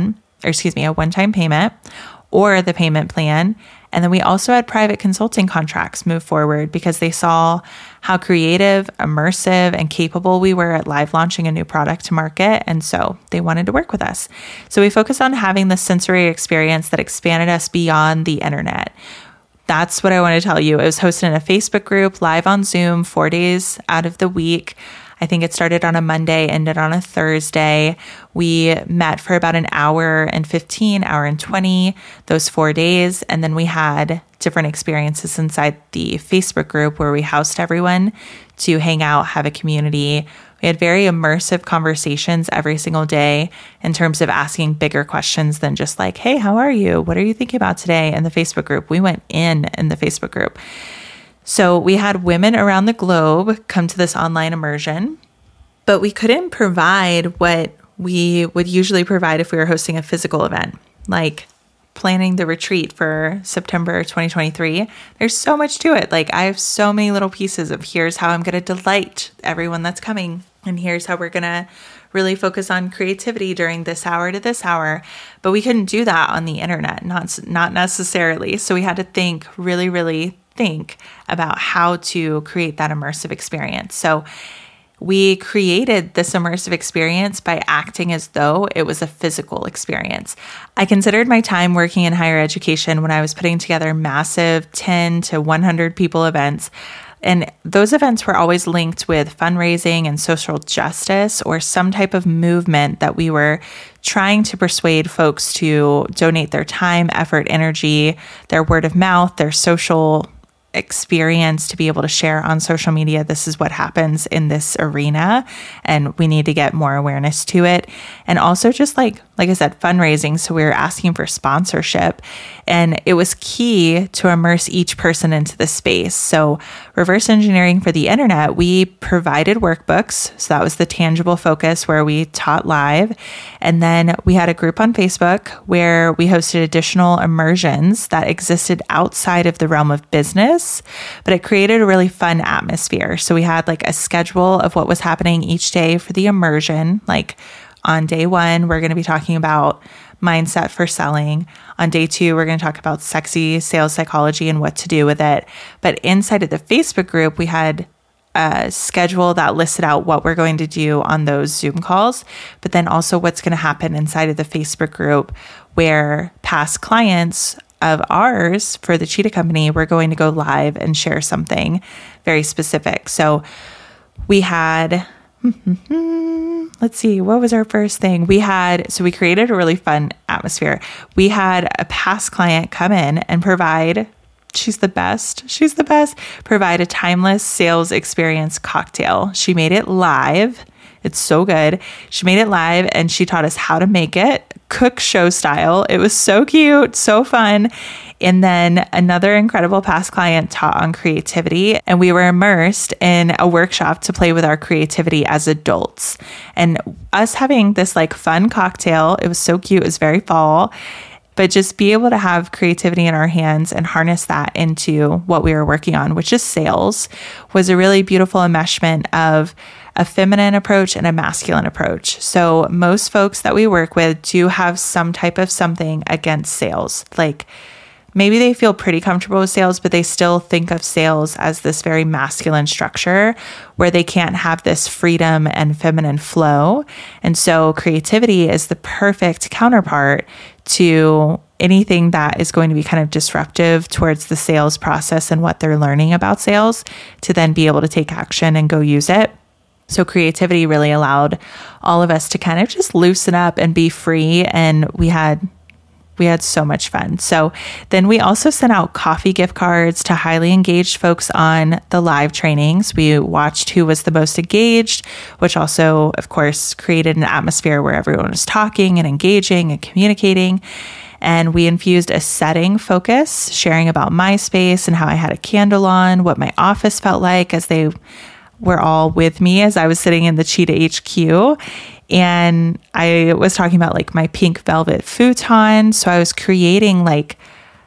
or the payment plan. And then we also had private consulting contracts move forward because they saw how creative, immersive, and capable we were at live launching a new product to market. And so they wanted to work with us. So we focused on having the sensory experience that expanded us beyond the internet. That's what I want to tell you. It was hosted in a Facebook group, live on Zoom, 4 days out of the week. I think it started on a Monday, ended on a Thursday. We met for about an hour and 15, hour and 20, those 4 days. And then we had different experiences inside the Facebook group where we housed everyone to hang out, have a community. We had very immersive conversations every single day in terms of asking bigger questions than just hey, how are you? What are you thinking about today? In the Facebook group, we went in the Facebook group. So we had women around the globe come to this online immersion, but we couldn't provide what we would usually provide if we were hosting a physical event, like planning the retreat for September 2023. There's so much to it. I have so many little pieces of here's how I'm going to delight everyone that's coming. And here's how we're going to really focus on creativity during this hour to this hour. But we couldn't do that on the internet, not necessarily. So we had to really think about how to create that immersive experience. So we created this immersive experience by acting as though it was a physical experience. I considered my time working in higher education when I was putting together massive 10 to 100 people events. And those events were always linked with fundraising and social justice or some type of movement that we were trying to persuade folks to donate their time, effort, energy, their word of mouth, their social experience to be able to share on social media. This is what happens in this arena, and we need to get more awareness to it. And also just like I said, fundraising. So we were asking for sponsorship, and it was key to immerse each person into the space. So reverse engineering for the internet, we provided workbooks. So that was the tangible focus where we taught live. And then we had a group on Facebook where we hosted additional immersions that existed outside of the realm of business, but it created a really fun atmosphere. So we had like a schedule of what was happening each day for the immersion. Like on day 1, we're going to be talking about mindset for selling. On day 2, we're going to talk about sexy sales psychology and what to do with it. But inside of the Facebook group, we had a schedule that listed out what we're going to do on those Zoom calls, but then also what's going to happen inside of the Facebook group where past clients of ours for the Cheetah Company, we're going to go live and share something very specific. So we had, let's see, what was our first thing? We created a really fun atmosphere. We had a past client come in and provide, she's the best, provide a timeless sales experience cocktail. She made it live. It's so good. She made it live and she taught us how to make it, cook show style. It was so cute, so fun. And then another incredible past client taught on creativity, and we were immersed in a workshop to play with our creativity as adults. And us having this like fun cocktail, it was so cute. It was very fall, but just be able to have creativity in our hands and harness that into what we were working on, which is sales, was a really beautiful enmeshment of a feminine approach and a masculine approach. So most folks that we work with do have some type of something against sales. Like maybe they feel pretty comfortable with sales, but they still think of sales as this very masculine structure where they can't have this freedom and feminine flow. And so creativity is the perfect counterpart to anything that is going to be kind of disruptive towards the sales process and what they're learning about sales to then be able to take action and go use it. So creativity really allowed all of us to kind of just loosen up and be free. And we had so much fun. So then we also sent out coffee gift cards to highly engaged folks on the live trainings. We watched who was the most engaged, which also, of course, created an atmosphere where everyone was talking and engaging and communicating. And we infused a setting focus, sharing about my space and how I had a candle on, what my office felt like as they were all with me as I was sitting in the Cheetah HQ. And I was talking about like my pink velvet futon. So I was creating like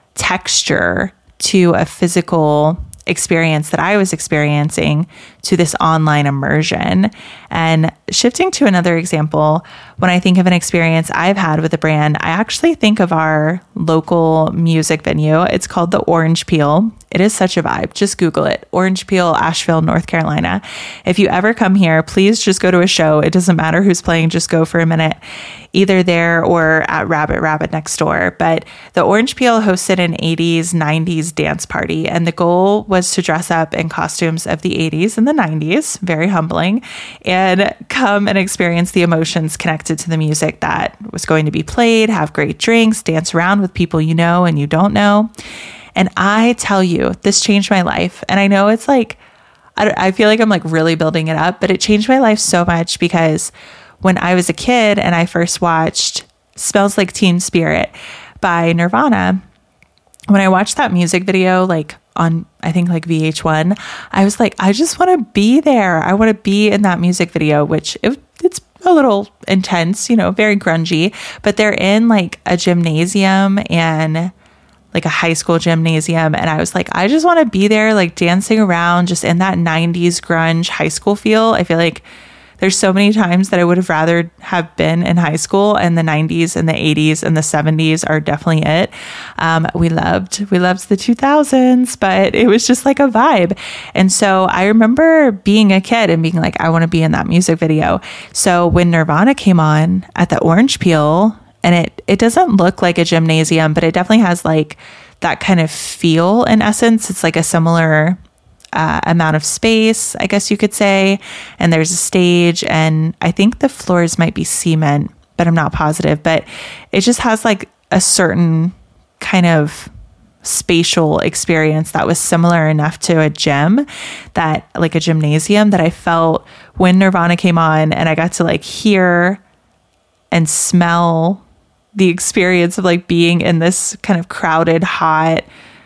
texture to a physical experience that I was experiencing to this online immersion. And shifting to another example, when I think of an experience I've had with a brand, I actually think of our local music venue. It's called the Orange Peel. It is such a vibe. Just Google it. Orange Peel, Asheville, North Carolina. If you ever come here, please just go to a show. It doesn't matter who's playing. Just go for a minute, either there or at Rabbit next door. But the Orange Peel hosted an 80s, 90s dance party. And the goal was to dress up in costumes of the 80s and the 90s, very humbling, and come and experience the emotions connected to the music that was going to be played, have great drinks, dance around with people you know and you don't know. And I tell you, this changed my life. And I know it's like, I feel like I'm like really building it up, but it changed my life so much because when I was a kid and I first watched Smells Like Teen Spirit by Nirvana, when I watched that music video, like on, I think like VH1, I was like, I just want to be there. I want to be in that music video, which it's a little intense, very grungy, but they're in like a gymnasium and like a high school gymnasium. And I was like, I just want to be there, like dancing around just in that 90s grunge high school feel. I feel like There's so many times that I would have rather have been in high school, and the 90s and the 80s and the 70s are definitely it. We loved the 2000s, but it was just like a vibe. And so I remember being a kid and being like, I want to be in that music video. So when Nirvana came on at the Orange Peel, and it doesn't look like a gymnasium, but it definitely has like that kind of feel in essence. It's like a similar amount of space, I guess you could say. And there's a stage, and I think the floors might be cement, but I'm not positive. But it just has like a certain kind of spatial experience that was similar enough to a gym, that like a gymnasium, that I felt when Nirvana came on and I got to like hear and smell the experience of like being in this kind of crowded, hot,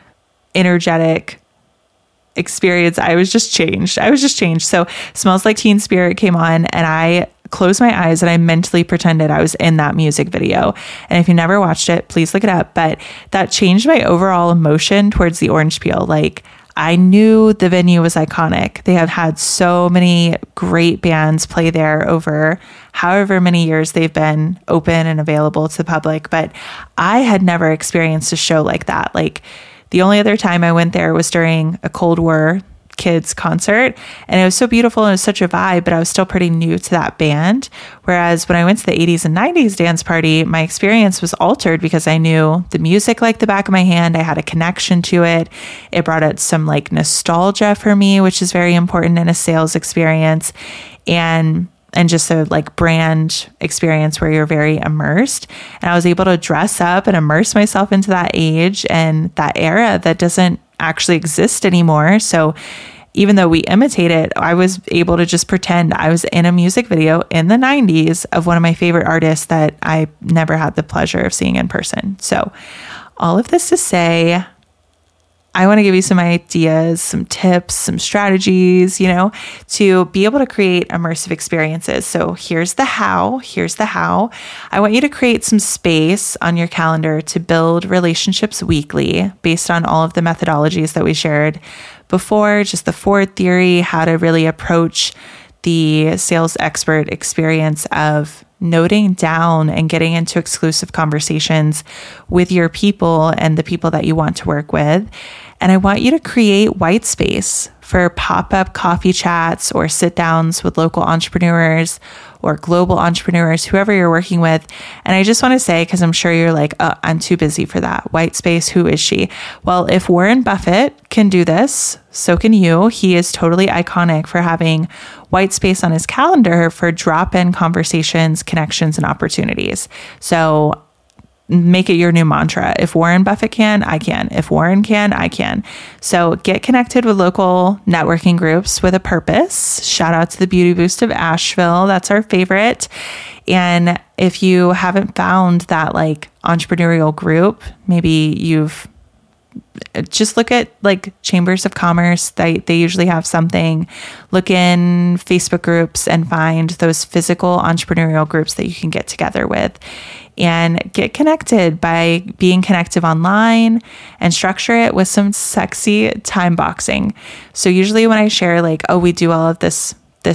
energetic experience. I was just changed. So Smells Like Teen Spirit came on, and I closed my eyes and I mentally pretended I was in that music video. And if you never watched it, please look it up. But that changed my overall emotion towards the Orange Peel. Like, I knew the venue was iconic. They have had so many great bands play there over however many years they've been open and available to the public. But I had never experienced a show like that. Like, the only other time I went there was during a Cold War kids concert, and it was so beautiful and it was such a vibe, but I was still pretty new to that band. Whereas when I went to the 80s and 90s dance party, my experience was altered because I knew the music like the back of my hand. I had a connection to it. It brought out some like nostalgia for me, which is very important in a sales experience. And just a like brand experience where you're very immersed. And I was able to dress up and immerse myself into that age and that era that doesn't actually exist anymore. So even though we imitate it, I was able to just pretend I was in a music video in the 90s of one of my favorite artists that I never had the pleasure of seeing in person. So all of this to say, I want to give you some ideas, some tips, some strategies, to be able to create immersive experiences. So here's the how. I want you to create some space on your calendar to build relationships weekly based on all of the methodologies that we shared before, just the Ford theory, how to really approach the sales expert experience of noting down and getting into exclusive conversations with your people and the people that you want to work with. And I want you to create white space for pop-up coffee chats or sit downs with local entrepreneurs or global entrepreneurs, whoever you're working with. And I just want to say, because I'm sure you're like, oh, I'm too busy for that. White space, who is she? Well, if Warren Buffett can do this, so can you. He is totally iconic for having white space on his calendar for drop-in conversations, connections, and opportunities. So make it your new mantra. If Warren Buffett can, I can. If Warren can, I can. So get connected with local networking groups with a purpose. Shout out to the Beauty Boost of Asheville. That's our favorite. And if you haven't found that like entrepreneurial group, maybe you've just look at like chambers of commerce. They usually have something. Look in Facebook groups and find those physical entrepreneurial groups that you can get together with, and get connected by being connective online, and structure it with some sexy time boxing. So usually when I share like, oh, we do all of this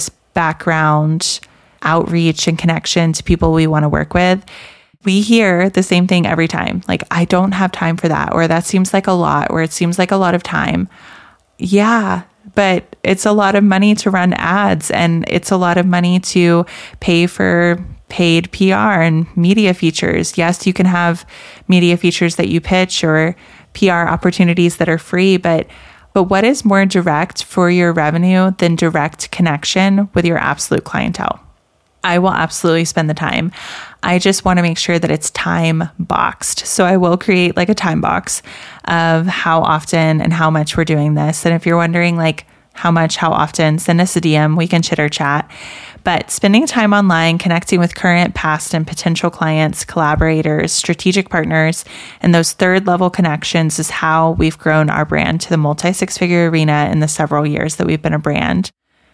background outreach and connection to people we want to work with, we hear the same thing every time. Like, I don't have time for that, or that seems like a lot, or it seems like a lot of time. Yeah, but it's a lot of money to run ads, and it's a lot of money to pay for paid PR and media features. Yes, you can have media features that you pitch or PR opportunities that are free, but what is more direct for your revenue than direct connection with your absolute clientele? I will absolutely spend the time. I just want to make sure that it's time boxed. So I will create like a time box of how often and how much we're doing this. And if you're wondering like how much, how often, send us a DM. We can chitter chat. But spending time online, connecting with current, past, and potential clients, collaborators, strategic partners, and those third level connections is how we've grown our brand to the multi-six-figure arena in the several years that we've been a brand.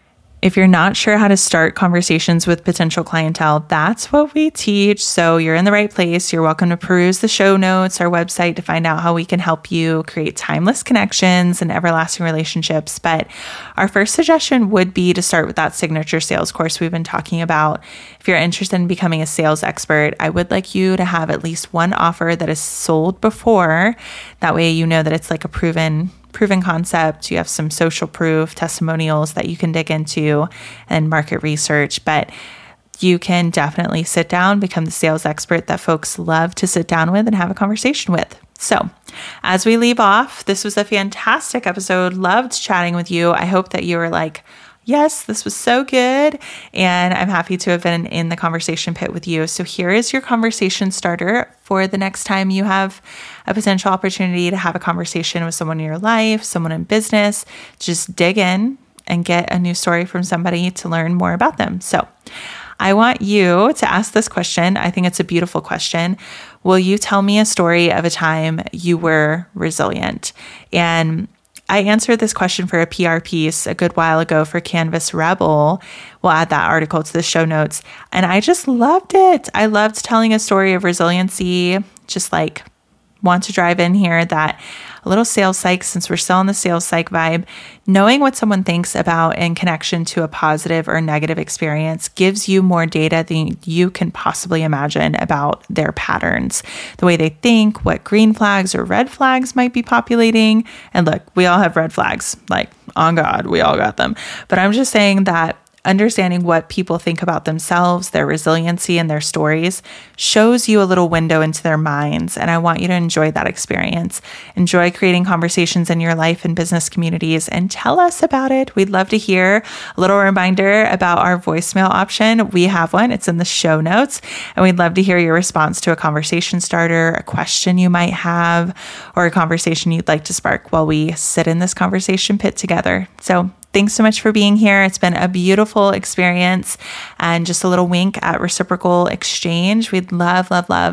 If you're not sure how to start conversations with potential clientele, that's what we teach. So you're in the right place. You're welcome to peruse the show notes, our website, to find out how we can help you create timeless connections and everlasting relationships. But our first suggestion would be to start with that signature sales course we've been talking about. If you're interested in becoming a sales expert, I would like you to have at least one offer that is sold before. That way you know that it's like a proven concept. You have some social proof, testimonials that you can dig into, and market research. But you can definitely sit down, become the sales expert that folks love to sit down with and have a conversation with. So as we leave off, this was a fantastic episode. Loved chatting with you. I hope that you were like, yes, this was so good. And I'm happy to have been in the conversation pit with you. So here is your conversation starter for the next time you have a potential opportunity to have a conversation with someone in your life, someone in business. Just dig in and get a new story from somebody to learn more about them. So I want you to ask this question. I think it's a beautiful question. Will you tell me a story of a time you were resilient? And I answered this question for a PR piece a good while ago for Canvas Rebel. We'll add that article to the show notes. And I just loved it. I loved telling a story of resiliency, just like want to drive in here that a little sales psych, since we're still in the sales psych vibe, knowing what someone thinks about in connection to a positive or negative experience gives you more data than you can possibly imagine about their patterns, the way they think, what green flags or red flags might be populating. And look, we all have red flags, like on God, we all got them. But I'm just saying that understanding what people think about themselves, their resiliency, and their stories shows you a little window into their minds. And I want you to enjoy that experience. Enjoy creating conversations in your life and business communities, and tell us about it. We'd love to hear. A little reminder about our voicemail option. We have one. It's in the show notes. And we'd love to hear your response to a conversation starter, a question you might have, or a conversation you'd like to spark while we sit in this conversation pit together. So thanks so much for being here. It's been a beautiful experience, and just a little wink at reciprocal exchange. We'd love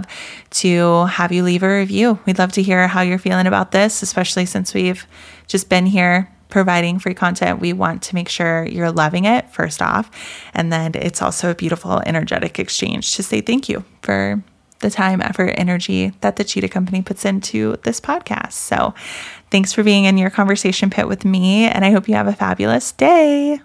to have you leave a review. We'd love to hear how you're feeling about this, especially since we've just been here providing free content. We want to make sure you're loving it, first off. And then it's also a beautiful, energetic exchange to say thank you for the time, effort, energy that the Cheetah Company puts into this podcast. So thanks for being in your conversation pit with me, and I hope you have a fabulous day.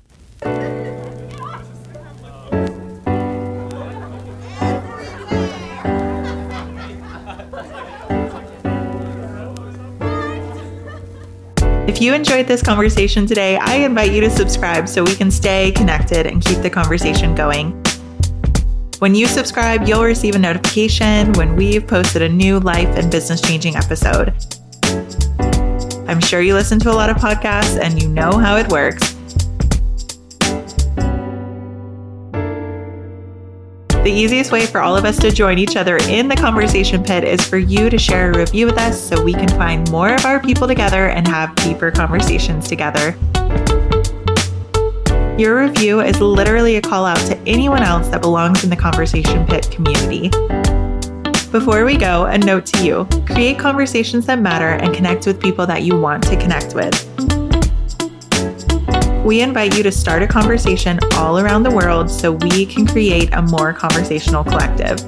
If you enjoyed this conversation today, I invite you to subscribe so we can stay connected and keep the conversation going. When you subscribe, you'll receive a notification when we've posted a new life and business changing episode. I'm sure you listen to a lot of podcasts and you know how it works. The easiest way for all of us to join each other in the conversation pit is for you to share a review with us so we can find more of our people together and have deeper conversations together. Your review is literally a call out to anyone else that belongs in the Conversation Pit community. Before we go, a note to you: create conversations that matter and connect with people that you want to connect with. We invite you to start a conversation all around the world so we can create a more conversational collective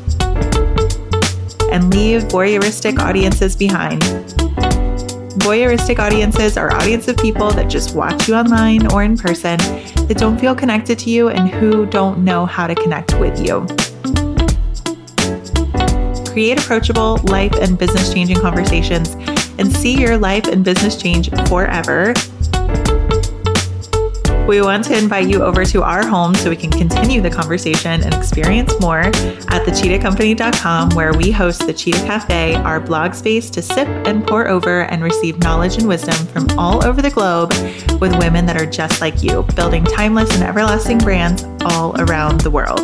and leave voyeuristic audiences behind. Voyeuristic audiences are audience of people that just watch you online or in person, that don't feel connected to you and who don't know how to connect with you. Create approachable life and business changing conversations and see your life and business change forever. We want to invite you over to our home so we can continue the conversation and experience more at thecheetahcompany.com, where we host the Cheetah Cafe, our blog space to sip and pour over and receive knowledge and wisdom from all over the globe with women that are just like you, building timeless and everlasting brands all around the world.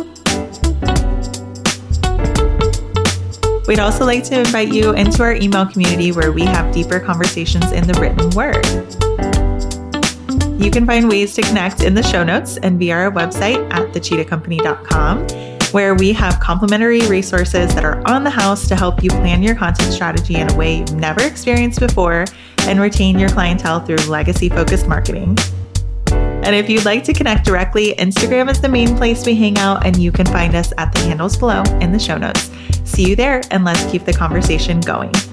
We'd also like to invite you into our email community where we have deeper conversations in the written word. You can find ways to connect in the show notes and via our website at thecheetahcompany.com, where we have complimentary resources that are on the house to help you plan your content strategy in a way you've never experienced before and retain your clientele through legacy-focused marketing. And if you'd like to connect directly, Instagram is the main place we hang out, and you can find us at the handles below in the show notes. See you there, and let's keep the conversation going.